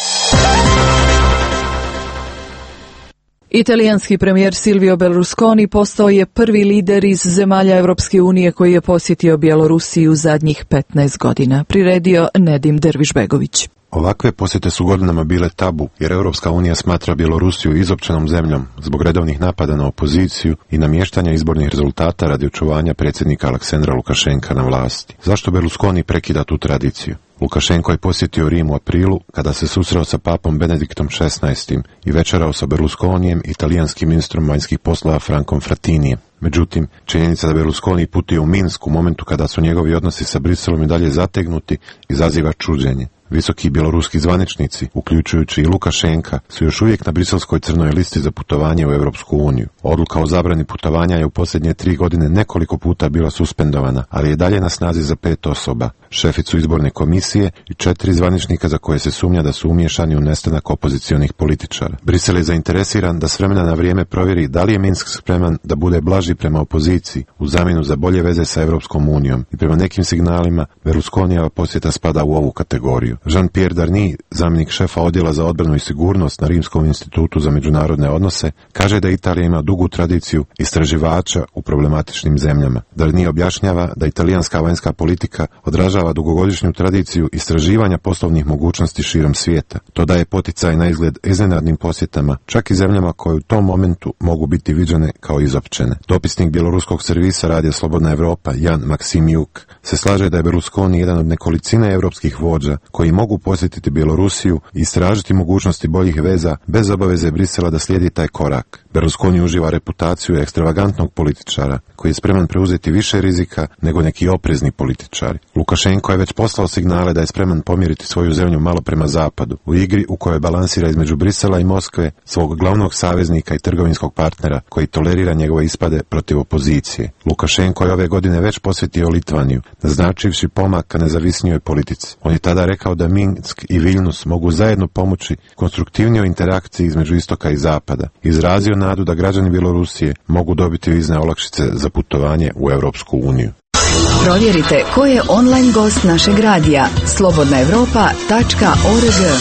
Italijanski premijer Silvio Berlusconi postao je prvi lider iz zemalja Europske unije koji je posjetio Bjelorusiju zadnjih petnaest godina. Priredio Nedim Dervišbegović. Ovakve posjete su godinama bile tabu, jer Europska unija smatra Bjelorusiju izopćenom zemljom zbog redovnih napada na opoziciju i namještanja izbornih rezultata radi očuvanja predsjednika Aleksandra Lukašenka na vlasti. Zašto Berlusconi prekida tu tradiciju? Lukašenko je posjetio Rim u aprilu, kada se susreo sa papom Benediktom šesnaestim i večerao sa Berlusconijem i talijanskim ministrom vanjskih poslova Frankom Frattinijem. Međutim, činjenica da Berlusconi putio u Minsk u momentu kada su njegovi odnosi sa Briselom i dalje zategnuti izaziva čuđenje. Visoki bjeloruski zvaničnici, uključujući i Lukašenka, su još uvijek na briselskoj crnoj listi za putovanje u Europsku uniju. Odluka o zabrani putovanja je u posljednje tri godine nekoliko puta bila suspendovana, ali je dalje na snazi za pet osoba, šeficu izborne komisije i četiri zvaničnika za koje se sumnja da su umiješani u nestanak opozicionih političara. Brisel je zainteresiran da s vremena na vrijeme provjeri da li je Minsk spreman da bude blaži prema opoziciji u zamjenu za bolje veze sa Europskom unijom i prema nekim signalima Berlusconijeva posjeta spada u ovu kategoriju. Jean-Pierre Darny, zamjenik šefa odjela za odbranu i sigurnost na Rimskom institutu za međunarodne odnose, kaže da Italija ima dugu tradiciju istraživača u problematičnim zemljama. Darny objašnjava da italijanska vanjska politika odražava dugogodišnju tradiciju istraživanja poslovnih mogućnosti širom svijeta. To daje poticaj na izgled iznenadnim posjetama, čak i zemljama koje u tom momentu mogu biti viđene kao izopćene. Dopisnik bjeloruskog servisa Radija Slobodna Evropa, Jan Maksimiuk, se slaže da je Berlusconi jedan od nekolicine europskih vođa koji mogu posjetiti Bjelorusiju i istražiti mogućnosti boljih veza bez obaveze Brisela da slijedi taj korak. Berlusconi uživa reputaciju ekstravagantnog političara koji je spreman preuzeti više rizika nego neki oprezni političari. Lukašenko je već poslao signale da je spreman pomjeriti svoju zemlju malo prema zapadu, u igri u kojoj balansira između Brisela i Moskve, svog glavnog saveznika i trgovinskog partnera koji tolerira njegove ispade protiv opozicije. Lukašenko je ove godine već posjetio Litvaniju, naznačivši pomak ka nezavisnijoj politici. On je tada rekao da Minsk i Vilnius mogu zajedno pomoći konstruktivnijoj interakciji između istoka i zapada. Izrazio nadu da građani Bjelorusije mogu dobiti vizne olakšice za putovanje u Europsku uniju. Provjerite ko je online gost našeg radija slobodna evropa tačka org.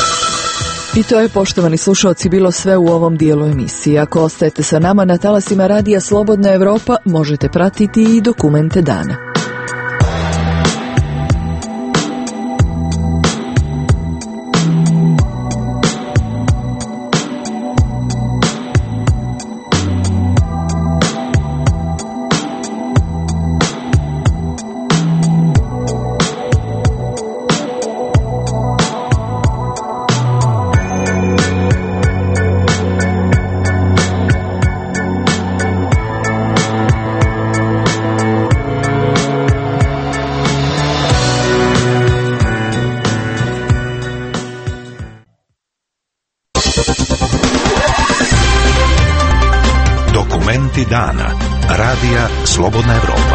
I to je, poštovani slušalci, bilo sve u ovom dijelu emisije. Ako ostajete sa nama na talasima radija Slobodna Evropa, možete pratiti i dokumente dana. Dokumenti dana. Radija Slobodna Evropa.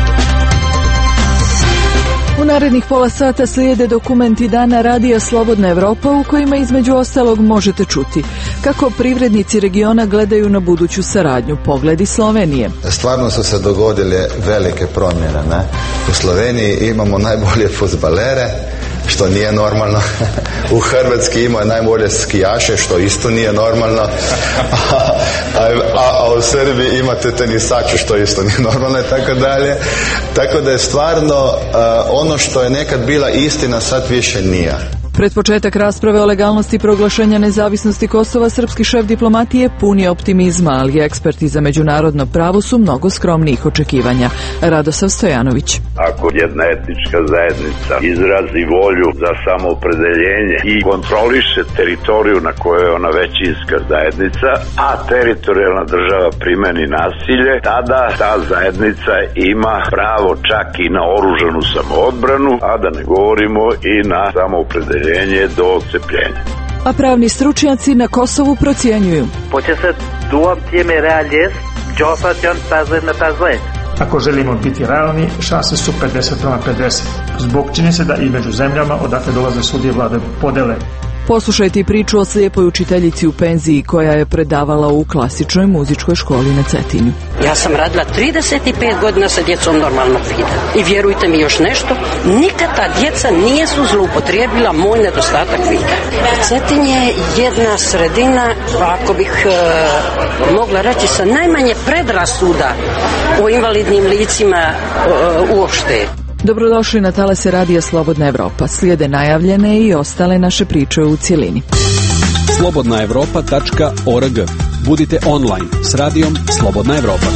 U narednih pola sata slijede dokumenti dana Radija Slobodna Evropa u kojima između ostalog možete čuti kako privrednici regiona gledaju na buduću saradnju. Pogledi Slovenije. Stvarno su se dogodile velike promjene. Ne? U Sloveniji imamo najbolje fudbalere, što nije normalno. U Hrvatski imaju najbolje skijaše, što isto nije normalno. A, a, a u Srbiji imate tenisače, što isto nije normalno i tako dalje. Tako da je stvarno uh, ono što je nekad bila istina, sad više nije. Pred početak rasprave o legalnosti proglašenja nezavisnosti Kosova, srpski šef diplomatije pun je optimizma, ali eksperti za međunarodno pravo su mnogo skromnijih očekivanja. Radosav Stojanović. Ako jedna etnička zajednica izrazi volju za samoopredeljenje i kontroliše teritoriju na kojoj je ona većinska zajednica, a teritorijalna država primeni nasilje, tada ta zajednica ima pravo čak i na oružanu samoodbranu, a da ne govorimo i na samoopredeljenje do odcepljenja. A pravni stručnjaci na Kosovu procjenjuju. Ako želimo biti realni, šanse su pedeset prema pedeset. Zbog čini se da i među zemljama odakle dolaze sudije vlade podele. Poslušajte priču o slijepoj učiteljici u penziji koja je predavala u klasičnoj muzičkoj školi na Cetinju. Ja sam radila trideset pet godina sa djecom normalnog vida. I vjerujte mi još nešto, nikad ta djeca nije su zloupotrijebila moj nedostatak vida. Cetin je jedna sredina, ako bih e, mogla reći, sa najmanje predrasuda o invalidnim licima e, uopšte. Dobrodošli na talase Radija Slobodna Evropa. Slijede najavljene i ostale naše priče u cjelini. slobodna evropa tačka org. Budite online s radijom Slobodna Evropa.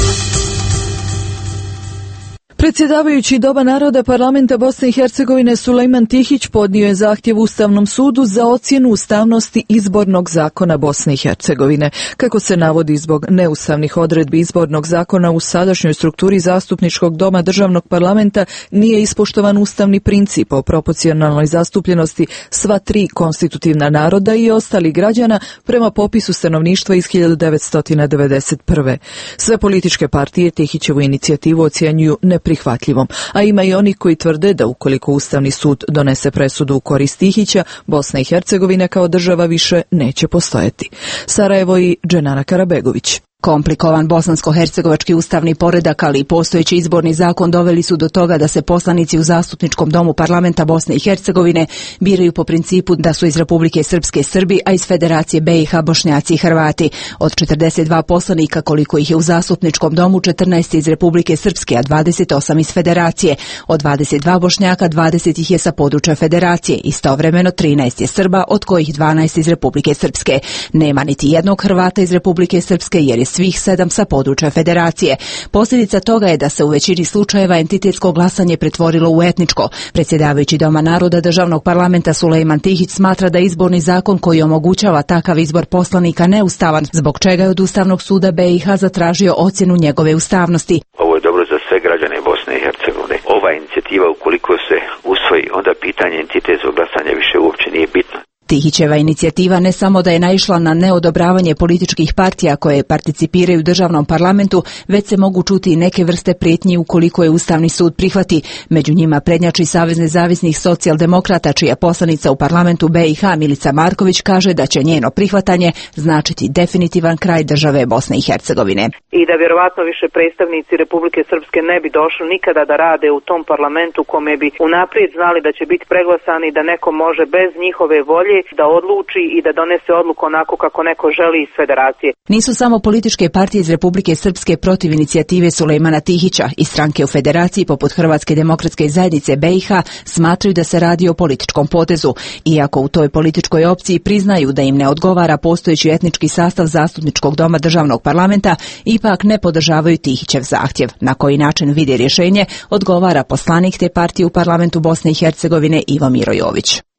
Predsjedavajući Doma naroda Parlamenta Bosne i Hercegovine Sulejman Tihić podnio je zahtjev Ustavnom sudu za ocjenu ustavnosti izbornog zakona Bosne i Hercegovine. Kako se navodi, zbog neustavnih odredbi izbornog zakona u sadašnjoj strukturi zastupničkog doma državnog parlamenta nije ispoštovan ustavni princip o proporcionalnoj zastupljenosti sva tri konstitutivna naroda i ostalih građana prema popisu stanovništva iz hiljadu devetsto devedeset prve. Sve političke partije Tihićevu inicijativu ocjenjuju neprihvatljivom. prihvatljivom, a ima i oni koji tvrde da ukoliko Ustavni sud donese presudu u korist Tihića, Bosna i Hercegovina kao država više neće postojati. Sarajevo i Dženana Karabegović. Komplikovan bosansko-hercegovački ustavni poredak, ali i postojeći izborni zakon doveli su do toga da se poslanici u zastupničkom domu parlamenta Bosne i Hercegovine biraju po principu da su iz Republike Srpske Srbi, a iz Federacije B i H Bošnjaci i Hrvati. Od četrdeset dva poslanika koliko ih je u zastupničkom domu, četrnaest iz Republike Srpske, a dvadeset osam iz Federacije. Od dvadeset dva Bošnjaka, dvadeset ih je sa područja Federacije. Istovremeno trinaest je Srba, od kojih dvanaest iz Republike Srpske. Nema niti jednog Hrvata iz Republike Srpske jer je svih sedam sa područja Federacije. Posljedica toga je da se u većini slučajeva entitetsko glasanje pretvorilo u etničko. Predsjedavajući Doma naroda državnog parlamenta Sulejman Tihić smatra da izborni zakon koji omogućava takav izbor poslanika neustavan, zbog čega je od Ustavnog suda B i H zatražio ocjenu njegove ustavnosti. Ovo je dobro za sve građane Bosne i Hercegovine. Ova inicijativa, ukoliko se usvoji, onda pitanje entitetskog glasanja više uopće nije bitno. Tihićeva inicijativa ne samo da je naišla na neodobravanje političkih partija koje participiraju u državnom parlamentu, već se mogu čuti i neke vrste prijetnji ukoliko je Ustavni sud prihvati. Među njima prednjači Savez nezavisnih socijaldemokrata, čija poslanica u parlamentu B i H Milica Marković kaže da će njeno prihvatanje značiti definitivan kraj države Bosne i Hercegovine. I da vjerovatno više predstavnici Republike Srpske ne bi došli nikada da rade u tom parlamentu kome bi unaprijed znali da će biti preglasani, da neko može bez njihove volje da odluči i da donese odluku onako kako neko želi iz Federacije. Nisu samo političke partije iz Republike Srpske protiv inicijative Sulejmana Tihića. I stranke u Federaciji poput Hrvatske demokratske zajednice B i H smatraju da se radi o političkom potezu. Iako u toj političkoj opciji priznaju da im ne odgovara postojeći etnički sastav zastupničkog doma državnog parlamenta, ipak ne podržavaju Tihićev zahtjev. Na koji način vide rješenje, odgovara poslanik te partije u parlamentu Bosne i Hercegovine Ivo Miro Jović.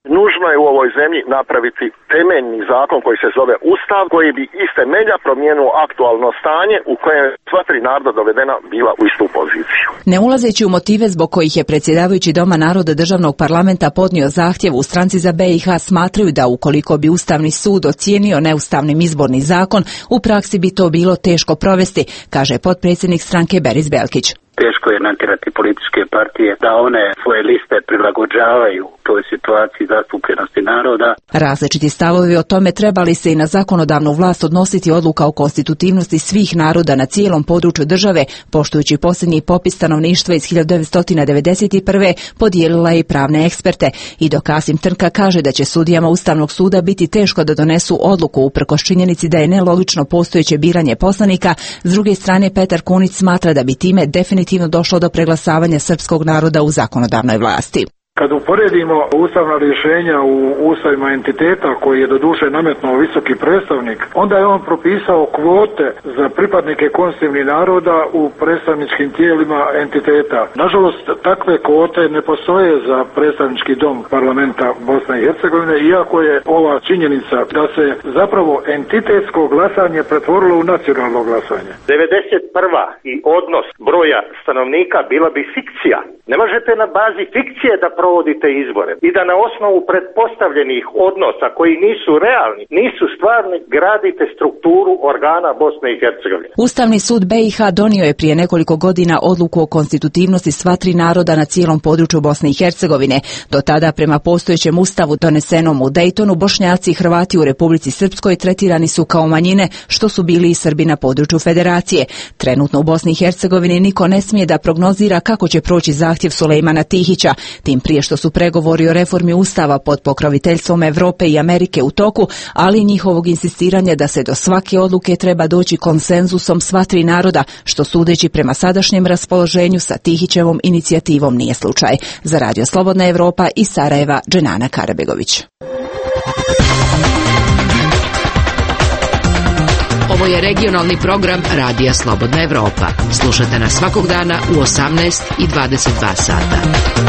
nužno je u ovoj zemlji napraviti temeljni zakon koji se zove Ustav, koji bi iz temelja promijenio aktualno stanje u kojem sva tri naroda dovedena bila u istu poziciju. Ne ulazeći u motive zbog kojih je predsjedavajući Doma naroda državnog parlamenta podnio zahtjev, u Stranci za B i H smatraju da ukoliko bi Ustavni sud ocijenio neustavnim izborni zakon, u praksi bi to bilo teško provesti, kaže potpredsjednik stranke Beris Belkić. Teško je natjerati političke partije da one svoje liste prilagođavaju toj situaciji zastupljenosti naroda. Različiti stavovi o tome treba li se i na zakonodavnu vlast odnositi odluka o konstitutivnosti svih naroda na cijelom području države, poštujući posljednji popis stanovništva iz hiljadu devetsto devedeset prve. podijelila je i pravne eksperte. I dok Kasim Trnka kaže da će sudijama Ustavnog suda biti teško da donesu odluku uprkos činjenici da je nelogično postojeće biranje poslanika, s druge strane Petar Kunić smatra da bi time definitivno došlo do preglasavanja srpskog naroda u zakonodavnoj vlasti. Kad uporedimo ustavna rješenja u ustavima entiteta koji je doduše nametnuo visoki predstavnik, onda je on propisao kvote za pripadnike konstitutivnih naroda u predstavničkim tijelima entiteta. Nažalost, takve kvote ne postoje za predstavnički dom parlamenta Bosne i Hercegovine, iako je ova činjenica da se zapravo entitetsko glasanje pretvorilo u nacionalno glasanje. devedeset prva i odnos broja stanovnika bila bi fikcija. Ne možete na bazi fikcije da provodite izbore i da na osnovu pretpostavljenih odnosa koji nisu realni, nisu stvarni, gradite strukturu organa Bosne i Hercegovine. Ustavni sud B i H donio je prije nekoliko godina odluku o konstitutivnosti sva tri naroda na cijelom području Bosne i Hercegovine. Do tada, prema postojećem ustavu donesenom u Dejtonu, Bošnjaci i Hrvati u Republici Srpskoj tretirani su kao manjine, što su bili i Srbi na području federacije. Trenutno u Bosni i Hercegovini niko ne smije da prognozira kako će proći zahtjev Sulejmana Tihića, tim prije što su pregovori o reformi Ustava pod pokroviteljstvom Europe i Amerike u toku, ali i njihovog insistiranja da se do svake odluke treba doći konsenzusom sva tri naroda, što sudeći prema sadašnjem raspoloženju sa Tihićevom inicijativom nije slučaj. Za Radio Slobodna Evropa iz Sarajeva, Dženana Karabegović. Ovo je regionalni program Radija Slobodna Evropa. Slušajte nas svakog dana u osamnaest i dvadeset dva sata.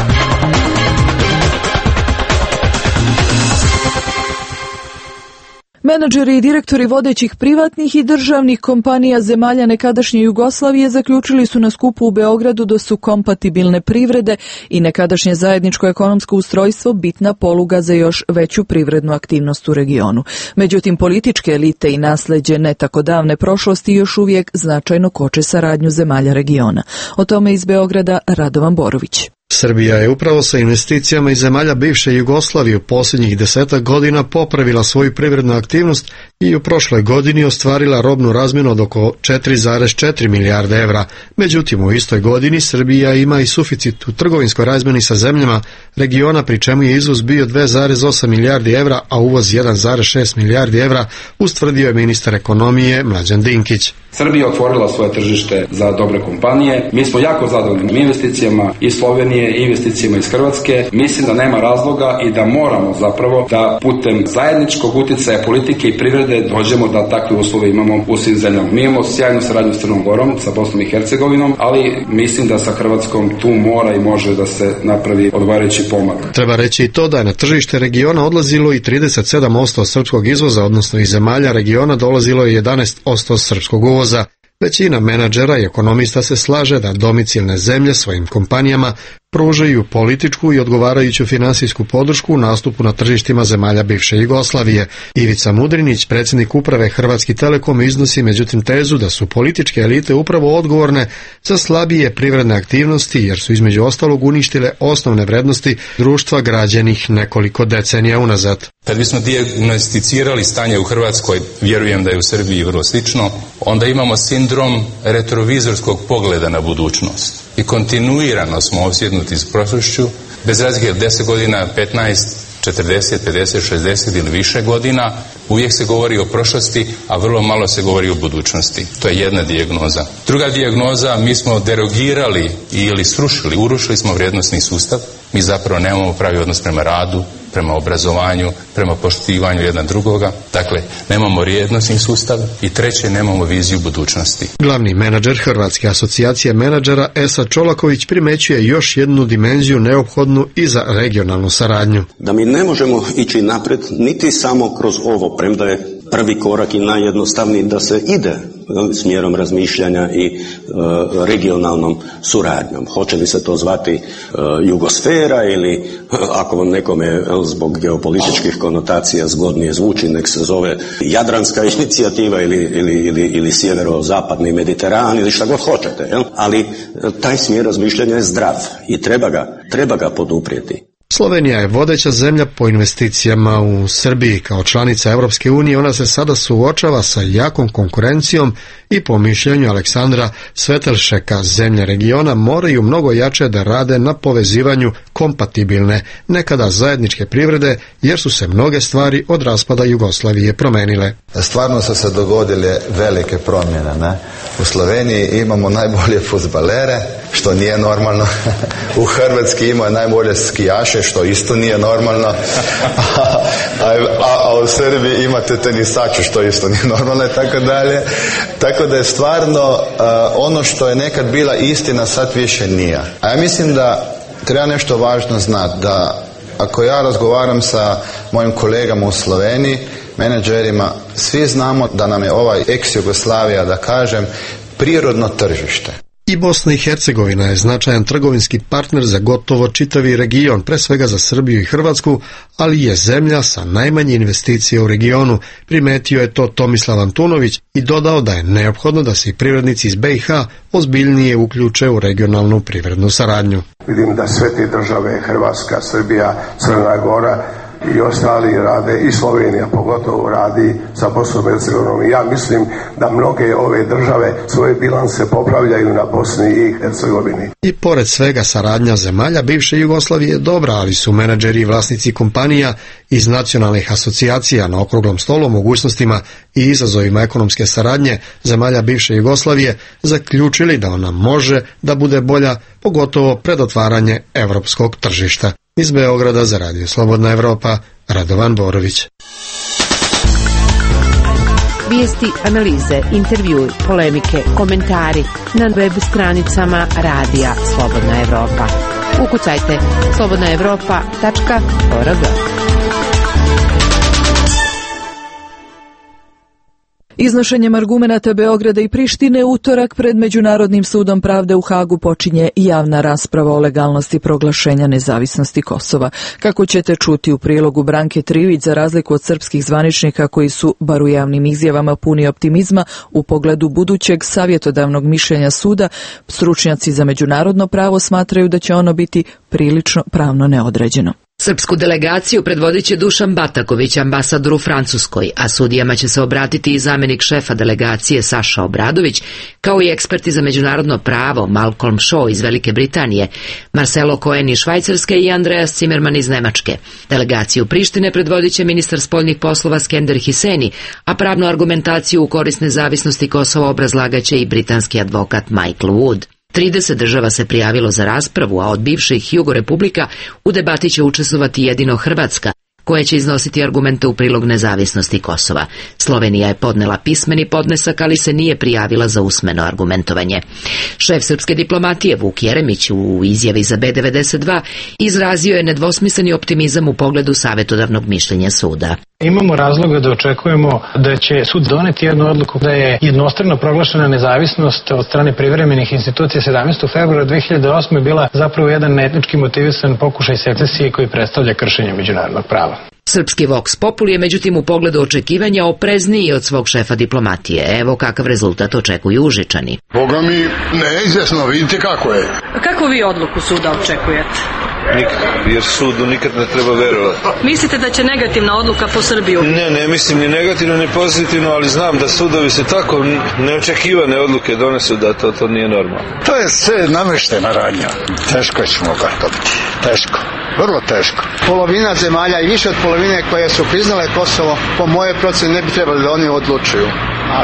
Menadžeri i direktori vodećih privatnih i državnih kompanija zemalja nekadašnje Jugoslavije zaključili su na skupu u Beogradu da su kompatibilne privrede i nekadašnje zajedničko ekonomsko ustrojstvo bitna poluga za još veću privrednu aktivnost u regionu. Međutim, političke elite i nasleđe ne tako davne prošlosti još uvijek značajno koče saradnju zemalja regiona. O tome iz Beograda Radovan Borović. Srbija je upravo sa investicijama iz zemalja bivše Jugoslavije u posljednjih desetak godina popravila svoju privrednu aktivnost i u prošloj godini ostvarila robnu razmjenu od oko četiri zarez četiri milijarde evra. Međutim, u istoj godini Srbija ima i suficit u trgovinskoj razmjeni sa zemljama regiona, pri čemu je izvoz bio dve zarez osam milijardi evra, a uvoz jedan zarez šest milijardi evra, ustvrdio je ministar ekonomije Mlađan Dinkić. Srbija otvorila svoje tržište za dobre kompanije. Mi smo jako zadovoljni investicijama iz Slovenije i investicijama iz Hrvatske. Mislim da nema razloga i da moramo zapravo da putem zajedničkog utjecaja politike i privrede dođemo da takve uslove imamo u svim zemljama. Mi imamo sjajnu saradnju s Crnom Gorom, sa Bosnom i Hercegovinom, ali mislim da sa Hrvatskom tu mora i može da se napravi odgovarajući pomak. Treba reći i to da je na tržište regiona odlazilo i trideset sedam posto srpskog izvoza, odnosno iz zemalja regiona dolazilo je jedanaest posto srpskog uvoza. Većina menadžera i ekonomista se slaže da domicilne zemlje svojim kompanijama pružaju političku i odgovarajuću finansijsku podršku u nastupu na tržištima zemalja bivše Jugoslavije. Ivica Mudrinić, predsjednik uprave Hrvatski Telekom, iznosi međutim tezu da su političke elite upravo odgovorne za slabije privredne aktivnosti, jer su između ostalog uništile osnovne vrednosti društva građenih nekoliko decenija unazad. Kad bismo dijagnosticirali stanje u Hrvatskoj, vjerujem da je u Srbiji vrlo slično, onda imamo sindrom retrovizorskog pogleda na budućnost. I kontinuirano smo osjednuti s prošlošću, bez razlike deset godina, petnaest, četrdeset, pedeset, šezdeset ili više godina, uvijek se govori o prošlosti, a vrlo malo se govori o budućnosti. To je jedna dijagnoza. Druga dijagnoza, mi smo derogirali ili srušili, urušili smo vrijednosni sustav. Mi zapravo nemamo pravi odnos prema radu, prema obrazovanju, prema poštivanju jedan drugoga. Dakle, nemamo vrijednosni sustav i treće, nemamo viziju budućnosti. Glavni menadžer Hrvatske asocijacije menadžera Esa Čolaković primećuje još jednu dimenziju neophodnu i za regionalnu saradnju. Da mi ne možemo ići napred niti samo kroz ovo, premda je prvi korak i najjednostavniji da se ide smjerom razmišljanja i e, regionalnom suradnjom. Hoće li se to zvati e, jugosfera ili ako vam nekome zbog geopolitičkih konotacija zgodnije zvuči, nek se zove Jadranska inicijativa ili, ili, ili, ili sjeverozapadni Mediteran ili šta god hoćete. Jel? Ali taj smjer razmišljanja je zdrav i treba ga, treba ga poduprijeti. Slovenija je vodeća zemlja po investicijama u Srbiji. Kao članica Europske unije ona se sada suočava sa jakom konkurencijom i po mišljenju Aleksandra Svetelšeka zemlje regiona moraju mnogo jače da rade na povezivanju kompatibilne, nekada zajedničke privrede, jer su se mnoge stvari od raspada Jugoslavije promenile. Stvarno su se dogodile velike promjene. Ne? U Sloveniji imamo najbolje fudbalere, što nije normalno. U Hrvatski imaju najbolje skijaše, što isto nije normalno. A, a, a u Srbiji imate tenisače, što isto nije normalno i tako dalje. Tako da je stvarno uh, ono što je nekad bila istina, sad više nije. A ja mislim da treba nešto važno znati, da ako ja razgovaram sa mojim kolegama u Sloveniji, menadžerima, svi znamo da nam je ovaj ex-Jugoslavija, da kažem, prirodno tržište. I Bosna i Hercegovina je značajan trgovinski partner za gotovo čitavi region, pre svega za Srbiju i Hrvatsku, ali je zemlja sa najmanje investicije u regionu. Primetio je to Tomislav Antunović i dodao da je neophodno da se i privrednici iz be i ha ozbiljnije uključe u regionalnu privrednu saradnju. Vidim da sve te države, Hrvatska, Srbija, Crna Gora i ostali rade, i Slovenija pogotovo radi sa Bosnom i Hercegovinom. Ja mislim da mnoge ove države svoje bilanse popravljaju na Bosni i Hercegovini. I pored svega saradnja zemalja bivše Jugoslavije je dobra, ali su menadžeri i vlasnici kompanija iz nacionalnih asocijacija na okruglom stolu o mogućnostima i izazovima ekonomske saradnje zemalja bivše Jugoslavije zaključili da ona može da bude bolja, pogotovo pred otvaranje europskog tržišta. Iz Beograda za Radio Slobodna Evropa, Radovan Borović. Vijesti, analize, intervjui, polemike, komentari na web stranicama Radija Slobodna Evropa. Ukucajte slobodna evropa tačka org. Iznošenjem argumenata Beograda i Prištine utorak pred Međunarodnim sudom pravde u Hagu počinje javna rasprava o legalnosti proglašenja nezavisnosti Kosova. Kako ćete čuti u prilogu Branke Trivić, za razliku od srpskih zvaničnika koji su, bar u javnim izjavama, puni optimizma u pogledu budućeg savjetodavnog mišljenja suda, stručnjaci za međunarodno pravo smatraju da će ono biti prilično pravno neodređeno. Srpsku delegaciju predvodit će Dušan Bataković, ambasador u Francuskoj, a sudijama će se obratiti i zamjenik šefa delegacije Saša Obradović, kao i eksperti za međunarodno pravo Malcolm Shaw iz Velike Britanije, Marcelo Cohen iz Švajcarske i Andreas Zimmerman iz Nemačke. Delegaciju Prištine predvodit će ministar spoljnih poslova Skender Hiseni, a pravnu argumentaciju u korist nezavisnosti Kosova obrazlagaće i britanski advokat Michael Wood. trideset država se prijavilo za raspravu, a od bivših Jugorepublika u debati će učestvovati jedino Hrvatska, koja će iznositi argumente u prilog nezavisnosti Kosova. Slovenija je podnela pismeni podnesak, ali se nije prijavila za usmeno argumentovanje. Šef srpske diplomatije Vuk Jeremić u izjavi za be devedeset dva izrazio je nedvosmisleni optimizam u pogledu savjetodavnog mišljenja suda. Imamo razloga da očekujemo da će sud doneti jednu odluku da je jednostrano proglašena nezavisnost od strane privremenih institucija sedamnaestog februara dve hiljade osme bila zapravo jedan etnički motivisan pokušaj secesije koji predstavlja kršenje međunarodnog prava. Srpski Vox Populi je međutim u pogledu očekivanja oprezniji od svog šefa diplomatije. Evo kakav rezultat očekuju Užičani. Boga mi neizvjesno, vidite kako je. Kako vi odluku suda očekujete? Nikad, jer sudu nikad ne treba verovati. Mislite da će negativna odluka po Srbiju? Ne, ne mislim ni negativno ni pozitivno, ali znam da sudovi se tako neočekivane odluke donesu da to, to nije normalno. To je sve nameštena radnja. Teško ćemo ga dobiti. Teško. Vrlo teško. Polovina zemalja i više od polovine koje su priznale Kosovo, po moje proceni ne bi trebali da oni odlučuju. Ali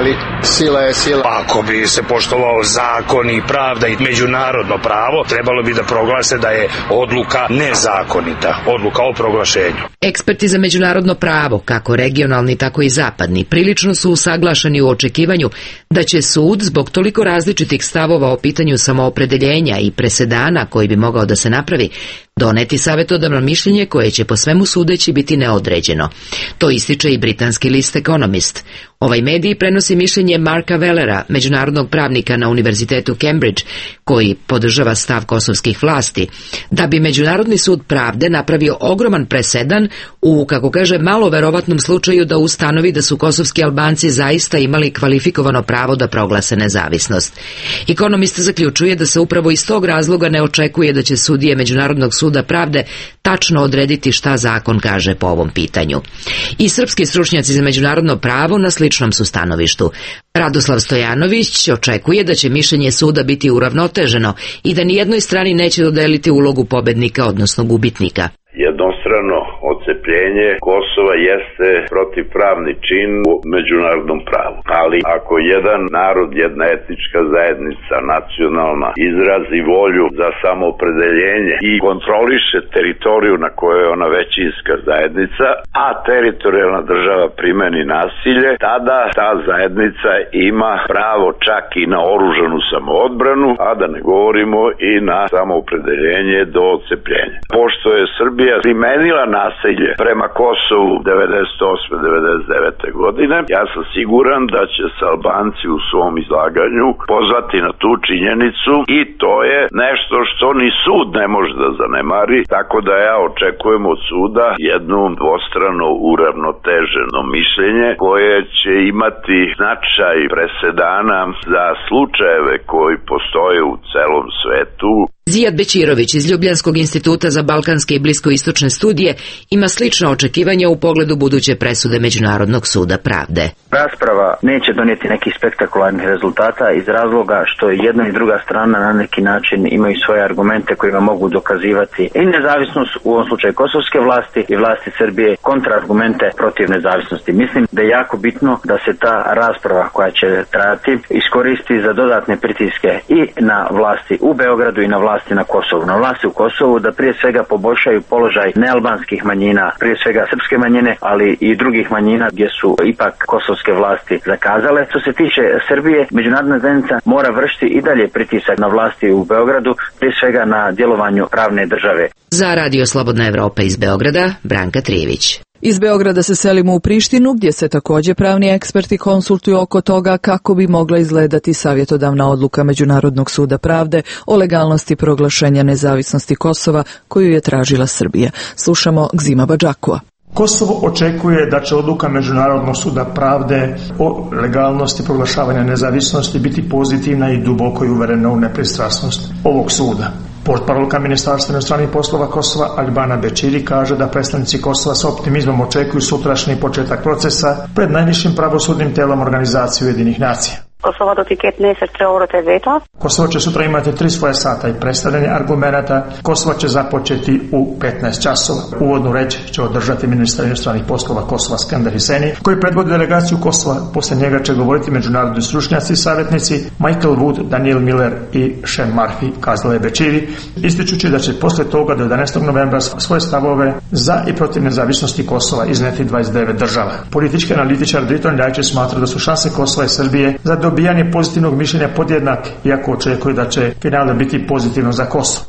Sila je sila. Ako bi se poštovao zakon i pravda i međunarodno pravo, trebalo bi da proglase da je odluka nezakonita, odluka o proglašenju. Eksperti za međunarodno pravo, kako regionalni, tako i zapadni, prilično su usaglašeni u očekivanju da će sud, zbog toliko različitih stavova o pitanju samoopredeljenja i presedana koji bi mogao da se napravi, doneti savjetodavno mišljenje koje će po svemu sudeći biti neodređeno. To ističe i britanski list Economist. Ovaj medij prenosi mišljenje Marka Wellera, međunarodnog pravnika na Univerzitetu Cambridge, koji podržava stav kosovskih vlasti, da bi Međunarodni sud pravde napravio ogroman presedan u, kako kaže, malo verovatnom slučaju da ustanovi da su kosovski Albanci zaista imali kvalifikovano pravo da proglase nezavisnost. Economist zaključuje da se upravo iz tog razloga ne očekuje da će sudije Međunarodnog suda pravde tačno odrediti šta zakon kaže po ovom pitanju. I srpski stručnjaci za međunarodno pravo na sličnom su stanovištu. Radoslav Stojanović očekuje da će mišljenje suda biti uravnoteženo i da nijednoj strani neće dodeliti ulogu pobednika, odnosno gubitnika. Jednostrano odcepljenje Kosova jeste protivpravni čin u međunarodnom pravu. Ali ako jedan narod, jedna etnička zajednica, nacionalna, izrazi volju za samoopredeljenje i kontroliše teritoriju na kojoj je ona većinska zajednica, a teritorijalna država primeni nasilje, tada ta zajednica ima pravo čak i na oružanu samoodbranu, a da ne govorimo i na samoopredeljenje do odcepljenja. Pošto je Srbija primenila nasilje prema Kosovu devedeset osme devedeset devete godine, ja sam siguran da će se Albanci u svom izlaganju pozvati na tu činjenicu i to je nešto što ni sud ne može da zanemari, tako da ja očekujem od suda jedno dvostrano uravnoteženo mišljenje koje će imati značaj presedana za slučajeve koji postoje u celom svetu. Zijad Bećirović iz Ljubljanskog instituta za balkanske i bliskoistočne studije ima slično očekivanja u pogledu buduće presude Međunarodnog suda pravde. Rasprava neće donijeti nekih spektakularnih rezultata iz razloga što jedna i druga strana na neki način imaju svoje argumente kojima mogu dokazivati i nezavisnost, u ovom slučaju kosovske vlasti i vlasti Srbije, kontraargumente protiv nezavisnosti. Mislim da je jako bitno da se ta rasprava koja će trajati iskoristi za dodatne pritiske i na vlasti u Beogradu i na vlasti na Kosovu. Na vlasti u Kosovu da prije svega poboljšaju položaj nealbanskih manjina, prije svega srpske manjine, ali i drugih manjina gdje su ipak kosovske vlasti zakazale. Što se tiče Srbije, međunarodna zajednica mora vršiti i dalje pritisak na vlasti u Beogradu, prije svega na djelovanju pravne države. Za Radio Slobodna Evropa iz Beograda, Branka Trijević. Iz Beograda se selimo u Prištinu, gdje se također pravni eksperti konsultuju oko toga kako bi mogla izgledati savjetodavna odluka Međunarodnog suda pravde o legalnosti proglašenja nezavisnosti Kosova koju je tražila Srbija. Slušamo Gzima Badžakua. Kosovo očekuje da će odluka Međunarodnog suda pravde o legalnosti proglašavanja nezavisnosti biti pozitivna i duboko i uverena u nepristrasnost ovog suda. Portparolka Ministarstva inostranih poslova Kosova Albana Bećiri kaže da predstavnici Kosova sa optimizmom očekuju sutrašnji početak procesa pred najvišim pravosudnim telom Organizacije Ujedinjenih nacija. Kosovo do të ketë nesër tre orët e veta. Kosovo će sutra imati tri svoje sata i predstavljanje argumenata. Kosovo će započeti u petnaest časova. Uvodnu reč će održati ministar inostranih poslova Kosova Skender Hiseni, koji predvodi delegaciju Kosova. Poslije njega će govoriti međunarodni stručnjaci i savjetnici Michael Wood, Daniel Miller i Sean Murphy, kazala je Bećiri, ističući da će poslije toga do jedanaestog novembra svoje stavove za i protiv nezavisnosti Kosova izneti dvadeset devet država. Politički analitičar Driton Ljajić smatra da su šanse Kosova i Srbije za dobijanje pozitivnog mišljenja podjednak, iako očekuje da će finale biti pozitivno za Kosovo.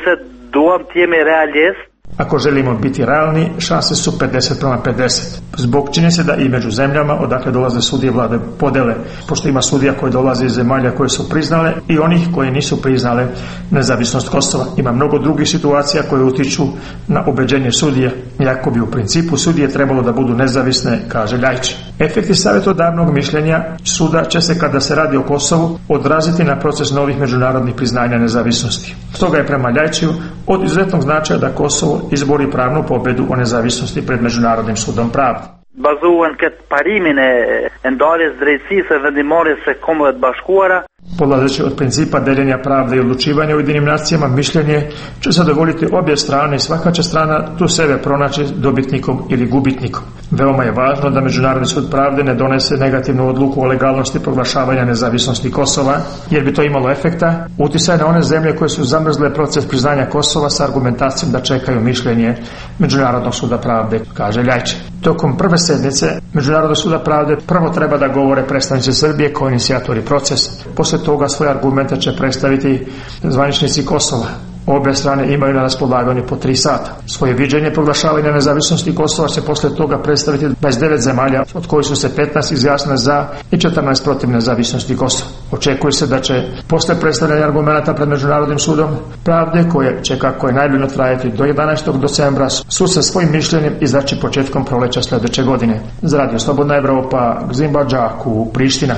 Ako želimo biti realni, šanse su pedeset prema pedeset. Zbog čini se da i među zemljama odakle dolaze sudije vlade podele, pošto ima sudija koji dolaze iz zemalja koje su priznale i onih koji nisu priznale nezavisnost Kosova. Ima mnogo drugih situacija koje utiču na ubeđenje sudija, iako bi u principu sudije trebalo da budu nezavisne, kaže Ljajić. Efekti savjetodavnog mišljenja suda će se, kada se radi o Kosovu, odraziti na proces novih međunarodnih priznanja nezavisnosti. Stoga je prema Ljajiću od izuzetnog značaja da Kosovo izbori pravnu pobjedu o nezavisnosti pred Međunarodnim sudom pravde. Bazohen këtë parimin e ndarjes drejtësisë vendimare së Kombeve të Bashkuara. Polazeći od principa deljenja pravde i odlučivanja u Ujedinjenim nacijama, mišljenje će zadovoljiti obje strane i svaka će strana tu sebe pronaći dobitnikom ili gubitnikom. Veoma je važno da Međunarodni sud pravde ne donese negativnu odluku o legalnosti proglašavanja nezavisnosti Kosova, jer bi to imalo efekta uticaj na one zemlje koje su zamrzle proces priznanja Kosova sa argumentacijom da čekaju mišljenje Međunarodnog suda pravde, kaže Ljajić. Tokom prve sedmice Međunarodnog suda pravde prvo treba da govore predstavnici Srbije kao inicijatori procesa. Posle toga svoje argumente će predstaviti zvaničnici Kosova. Obe strane imaju na raspolaganju po tri sata. Svoje viđenje proglašavanja nezavisnosti Kosova će posle toga predstaviti dvadeset devet zemalja, od kojih su se petnaest izjasnile za i četrnaest protiv nezavisnosti Kosova. Očekuje se da će posle predstavljanja argumenata pred Međunarodnim sudom pravde, koje će kako je najduže trajati do jedanaestog decembra, sud sa svojim mišljenjem izaći početkom proleća sljedeće godine. Za Radio Slobodna Evropa, Gzimba Džaku, Priština.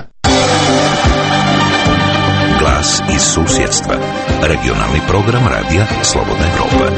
Glas iz susjedstva. Regionalni program Radija Slobodna Evropa.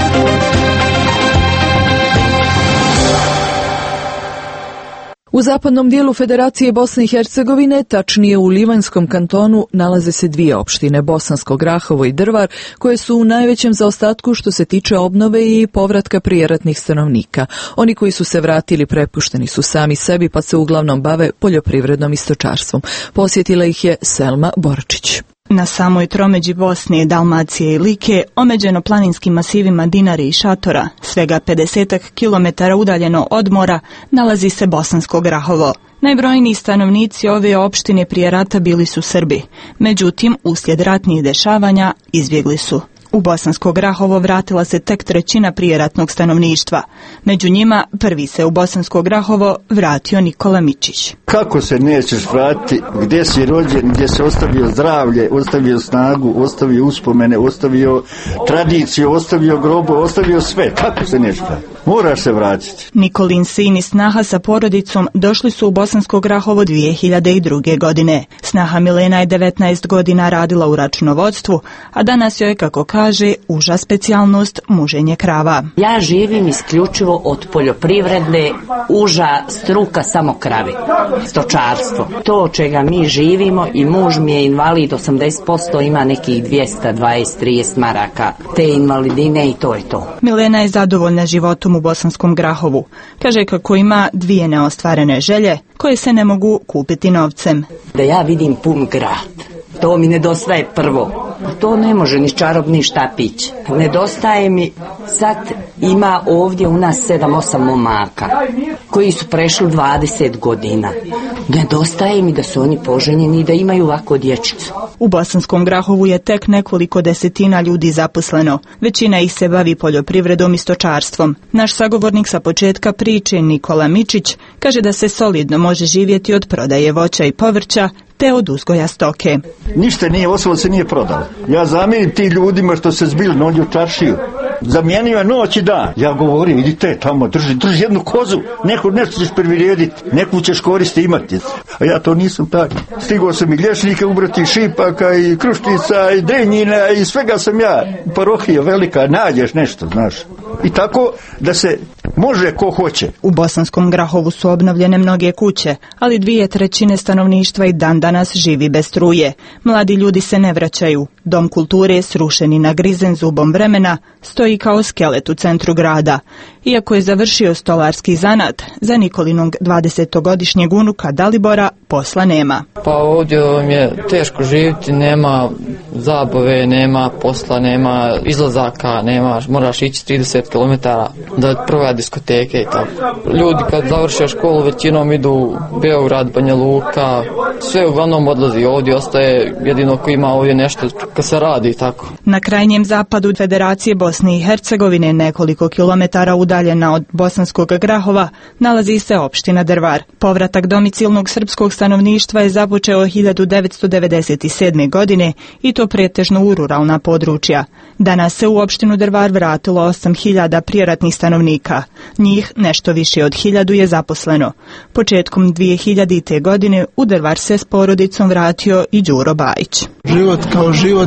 U zapadnom dijelu Federacije Bosne i Hercegovine, tačnije u Livanjskom kantonu, nalaze se dvije opštine, Bosansko Grahovo i Drvar, koje su u najvećem zaostatku što se tiče obnove i povratka prijeratnih stanovnika. Oni koji su se vratili prepušteni su sami sebi, pa se uglavnom bave poljoprivrednom i stočarstvom. Posjetila ih je Selma Borčić. Na samoj tromeđi Bosne, Dalmacije i Like, omeđeno planinskim masivima Dinare i Šatora, svega pedesetak kilometara udaljeno od mora, nalazi se Bosansko Grahovo. Najbrojniji stanovnici ove opštine prije rata bili su Srbi, međutim, uslijed ratnih dešavanja izbjegli su. U Bosansko Grahovo vratila se tek trećina prijeratnog stanovništva. Među njima prvi se u Bosansko Grahovo vratio Nikola Mičić. Kako se nećeš vratiti gdje si rođen, gdje se ostavio zdravlje, ostavio snagu, ostavio uspomene, ostavio tradiciju, ostavio grobu, ostavio sve. Kako se nećeš vratiti? Moraš se vratiti. Nikolin sin i snaha sa porodicom došli su u Bosansko Grahovo dvije hiljade druge. godine. Snaha Milena je devetnaest godina radila u računovodstvu, a danas joj, kako kaže, uža specijalnost muženje krava. Ja živim isključivo od poljoprivredne, uža struka samo kravi, stočarstvo. To od čega mi živimo, i muž mi je invalid, osamdeset posto ima nekih dvjesto dvadeset trideset maraka te invalidine i to je to. Milena je zadovoljna životom u Bosanskom Grahovu. Kaže kako ima dvije neostvarene želje koje se ne mogu kupiti novcem. Da ja vidim pun grad. To mi nedostaje prvo. To ne može ni čarobni štapić. Nedostaje mi, sad ima ovdje u nas sedam osam momaka koji su prešli dvadeset godina. Nedostaje mi da su oni poženjeni i da imaju ovako dječicu. U Bosanskom Grahovu je tek nekoliko desetina ljudi zaposleno. Većina ih se bavi poljoprivredom i stočarstvom. Naš sagovornik sa početka priče, Nikola Mičić, kaže da se solidno može živjeti od prodaje voća i povrća te od uzgoja stoke. Ništa nije, osnovo se nije prodalo. Ja zamjenim ti ljudima što se zbili nođu u čaršiju. Zamijenio noć i dan. Ja govorim, idite tamo, drži, drži jednu kozu, neku nešto ćeš privrijediti, neku ćeš koristi imati. A ja to nisam tak. Stigao sam i Glješnika ubrati, Šipaka i Kruštica i Drenjina i svega sam ja. Parohija velika, nađeš nešto, znaš. I tako da se može ko hoće. U Bosanskom Grahovu su obnovljene mnoge kuće, ali dvije trećine stanovništva i dan danas živi bez struje. Mladi ljudi se ne vraćaju. Dom kulture, srušen i nagrizen zubom vremena, stoji kao skelet u centru grada. Iako je završio stolarski zanat, za Nikolinog dvadesetogodišnjeg unuka Dalibora posla nema. Pa ovdje vam je teško živjeti, nema zabave, nema posla, nema izlazaka, nema, moraš ići trideset kilometara da prva diskoteke i tako. Ljudi kad završe školu većinom idu u Beograd, Banja Luka, sve uglavnom odlazi. Ovdje ostaje jedino ko ima ovdje nešto kad se radi i tako. Na krajnjem zapadu Federacije Bosne i Hercegovine, nekoliko kilometara udaljena od Bosanskog Grahova, nalazi se opština Drvar. Povratak domicilnog srpskog stanovništva je započeo hiljadu devetsto devedeset sedme. godine i to pretežno u ruralna područja. Danas se u opštinu Drvar vratilo osam hiljada prijeratnih stanovnika. Njih nešto više od hiljadu je zaposleno. Početkom dvije hiljadite. godine u Drvar se s porodicom vratio i Đuro Bajić. Život kao život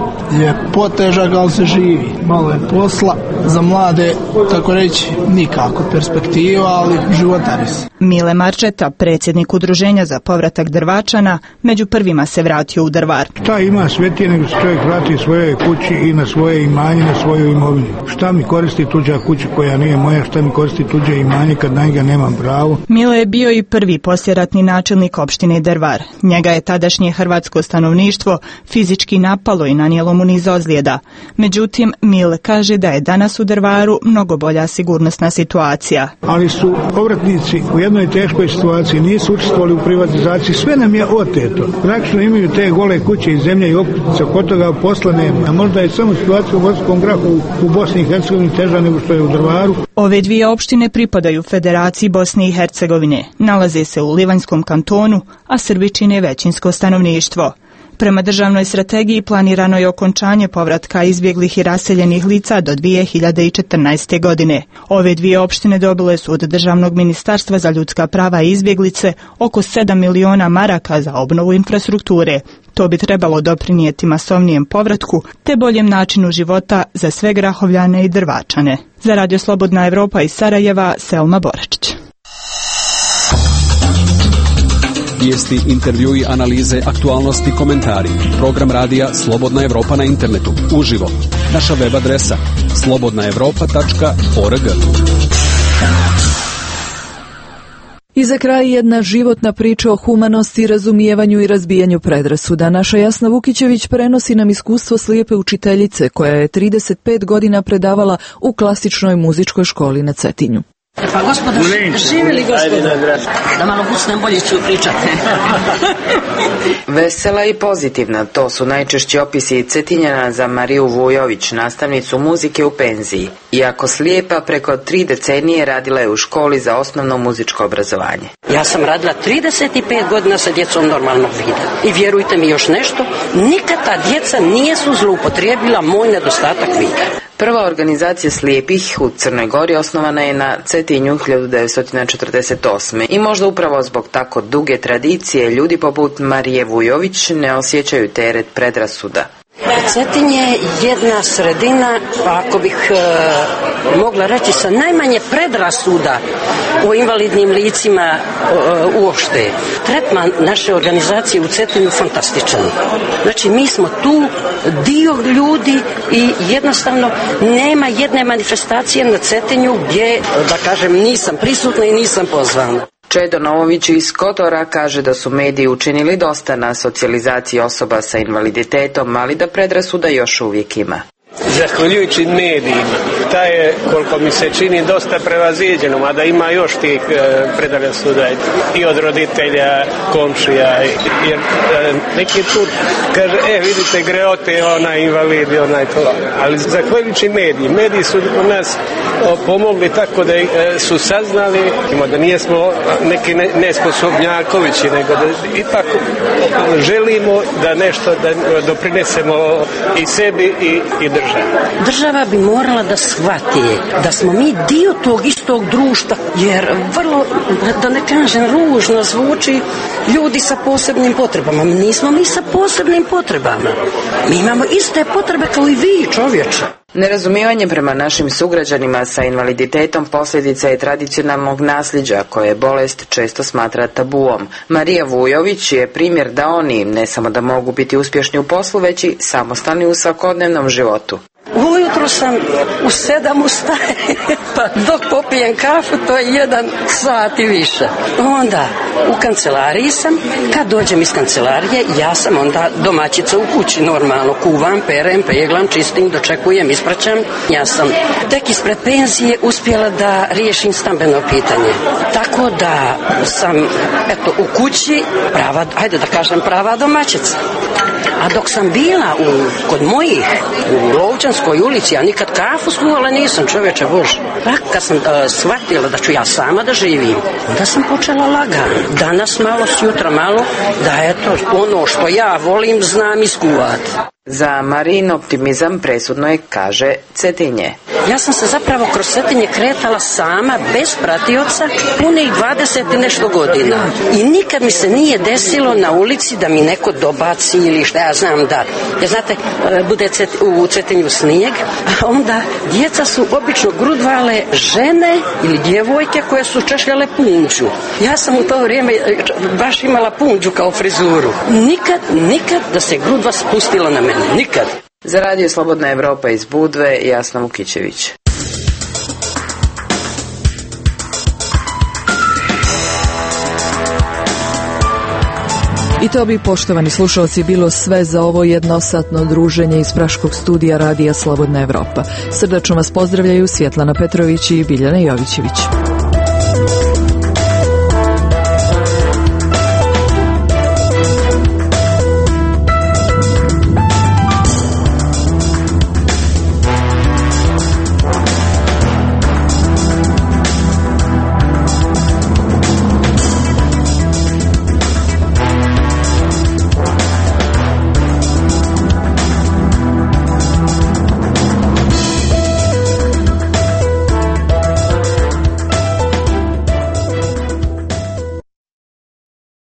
život je potežak, ali se živi. Malo je posla, za mlade, tako reći, nikako perspektiva, ali životari se. Mile Marčeta, predsjednik Udruženja za povratak Drvačana, među prvima se vratio u Drvar. Šta ima svetije nego se čovjek vrati svojoj kući i na svoje imanje, na svoju imovinu? Šta mi koristi tuđa kuća koja nije moja, šta mi koristi tuđe imanje kad na njega nemam pravo? Mile je bio i prvi poslijeratni načelnik opštine Drvar. Njega je tadašnje hrvatsko stanovništvo fizički napalo i nanijelo mu niz ozljeda. Međutim, Mile kaže da je danas u Drvaru mnogo bolja sigurnosna situacija. Ali su povratnici u jednoj teškoj situaciji, nisu učestvovali u privatizaciji, sve nam je oteto. Praktično imaju te gole kuće i zemlje i okutnice, kod toga posla nema. A možda je samo situacija u Bosanskom Grahu u Bosni i Hercegovini teža nego što je u Drvaru. Ove dvije opštine pripadaju Federaciji Bosne i Hercegovine. Nalaze se u Livanjskom kantonu, a Srbi čine većinsko stanovništvo. Prema državnoj strategiji planirano je okončanje povratka izbjeglih i raseljenih lica do dvije hiljade četrnaeste. godine. Ove dvije opštine dobile su od Državnog ministarstva za ljudska prava i izbjeglice oko sedam miliona maraka za obnovu infrastrukture. To bi trebalo doprinijeti masovnijem povratku te boljem načinu života za sve Grahovljane i Drvačane. Za Radio Slobodna Evropa iz Sarajeva, Selma Boračić. Vijesti, intervjui, analize, aktualnosti, komentari. Program radija Slobodna Evropa na internetu. Uživo. Naša web adresa slobodna evropa tačka org. I za kraj jedna životna priča o humanosti, razumijevanju i razbijanju predrasuda. Naša Jasna Vukićević prenosi nam iskustvo slijepe učiteljice koja je trideset pet godina predavala u klasičnoj muzičkoj školi na Cetinju. Pa gospodo, živjeli gospodo, da malo busnem bolje ću pričati. Vesela i pozitivna, to su najčešći opisi Cetinjana za Mariju Vujović, nastavnicu muzike u penziji. Iako slijepa, preko tri decenije radila je u školi za osnovno muzičko obrazovanje. Ja sam radila trideset pet godina sa djecom normalnog vida. I vjerujte mi još nešto, nikad ta djeca nisu zloupotrijebila moj nedostatak vida. Prva organizacija slijepih u Crnoj Gori osnovana je na Cetinju hiljadu devetsto četrdeset osme. I možda upravo zbog tako duge tradicije ljudi poput Marije Vujović ne osjećaju teret predrasuda. Cetin je jedna sredina, ako bih e, mogla reći, sa najmanje predrasuda o invalidnim licima e, uopšte. Tretman naše organizacije u Cetinju fantastičan. Znači, mi smo tu dio ljudi i jednostavno nema jedne manifestacije na Cetinju gdje, da kažem, nisam prisutna i nisam pozvana. Čedo Novović iz Kotora kaže da su mediji učinili dosta na socijalizaciji osoba sa invaliditetom, ali da predrasuda još uvijek ima. Zahvaljujući medijima, ta je, koliko mi se čini, dosta prevaziđeno, mada ima još tih e, predrasuda i od roditelja, komšija, jer e, neki tu kaže, e vidite greote, onaj invalidi, onaj to, ali zahvaljujući mediji, mediji su u nas o, pomogli tako da e, su saznali da nijesmo neki ne, nesposobnjakovići, nego da ipak želimo da nešto da doprinesemo i sebi i, i državi. Država bi morala da shvati da smo mi dio tog istog društva, jer vrlo, da ne kažem ružno zvuči, ljudi sa posebnim potrebama. Nismo mi sa posebnim potrebama. Mi imamo iste potrebe kao i vi, čovječe. Nerazumijevanje prema našim sugrađanima sa invaliditetom posljedica je tradicionalnog nasljeđa koje bolest često smatra tabuom. Marija Vujović je primjer da oni ne samo da mogu biti uspješni u poslu, već i samostalni u svakodnevnom životu. Ujutro sam u sedam ustaje, pa dok popijem kafu, to je jedan sat i više. Onda u kancelariji sam, kad dođem iz kancelarije, ja sam onda domaćica u kući, normalno, kuvam, perem, peglam, čistim, dočekujem, ispraćam. Ja sam tek ispred penzije uspjela da riješim stambeno pitanje. Tako da sam, eto, u kući prava, ajde da kažem, prava domaćica. A dok sam bila u, kod mojih, u Lovčanskoj ulici, ja nikad kafu skuvala nisam, čovječe Bože. Pa kad sam uh, shvatila da ću ja sama da živim, onda sam počela lagano. Danas malo, sjutra malo, da eto, ono što ja volim znam iskuvati. Za Marin optimizam presudno je, kaže, Cetinje. Ja sam se zapravo kroz Cetinje kretala sama, bez pratioca, punih dvadeset i nešto godina. I nikad mi se nije desilo na ulici da mi neko dobaci ili šta ja znam da. Jer znate, bude u Cetinju snijeg, a onda djeca su obično grudvale žene ili djevojke koje su češljale punđu. Ja sam u to vrijeme baš imala punđu kao frizuru. Nikad, nikad da se grudva spustila na mene. Nikad. Za radio Slobodna Evropa iz Budve, Jasna Vukićević. I to bi, poštovani slušalci, bilo sve za ovo jednosatno druženje iz Praškog studija radija Slobodna Evropa. Srdačno vas pozdravljaju Svjetlana Petrović i Biljana Jovićević.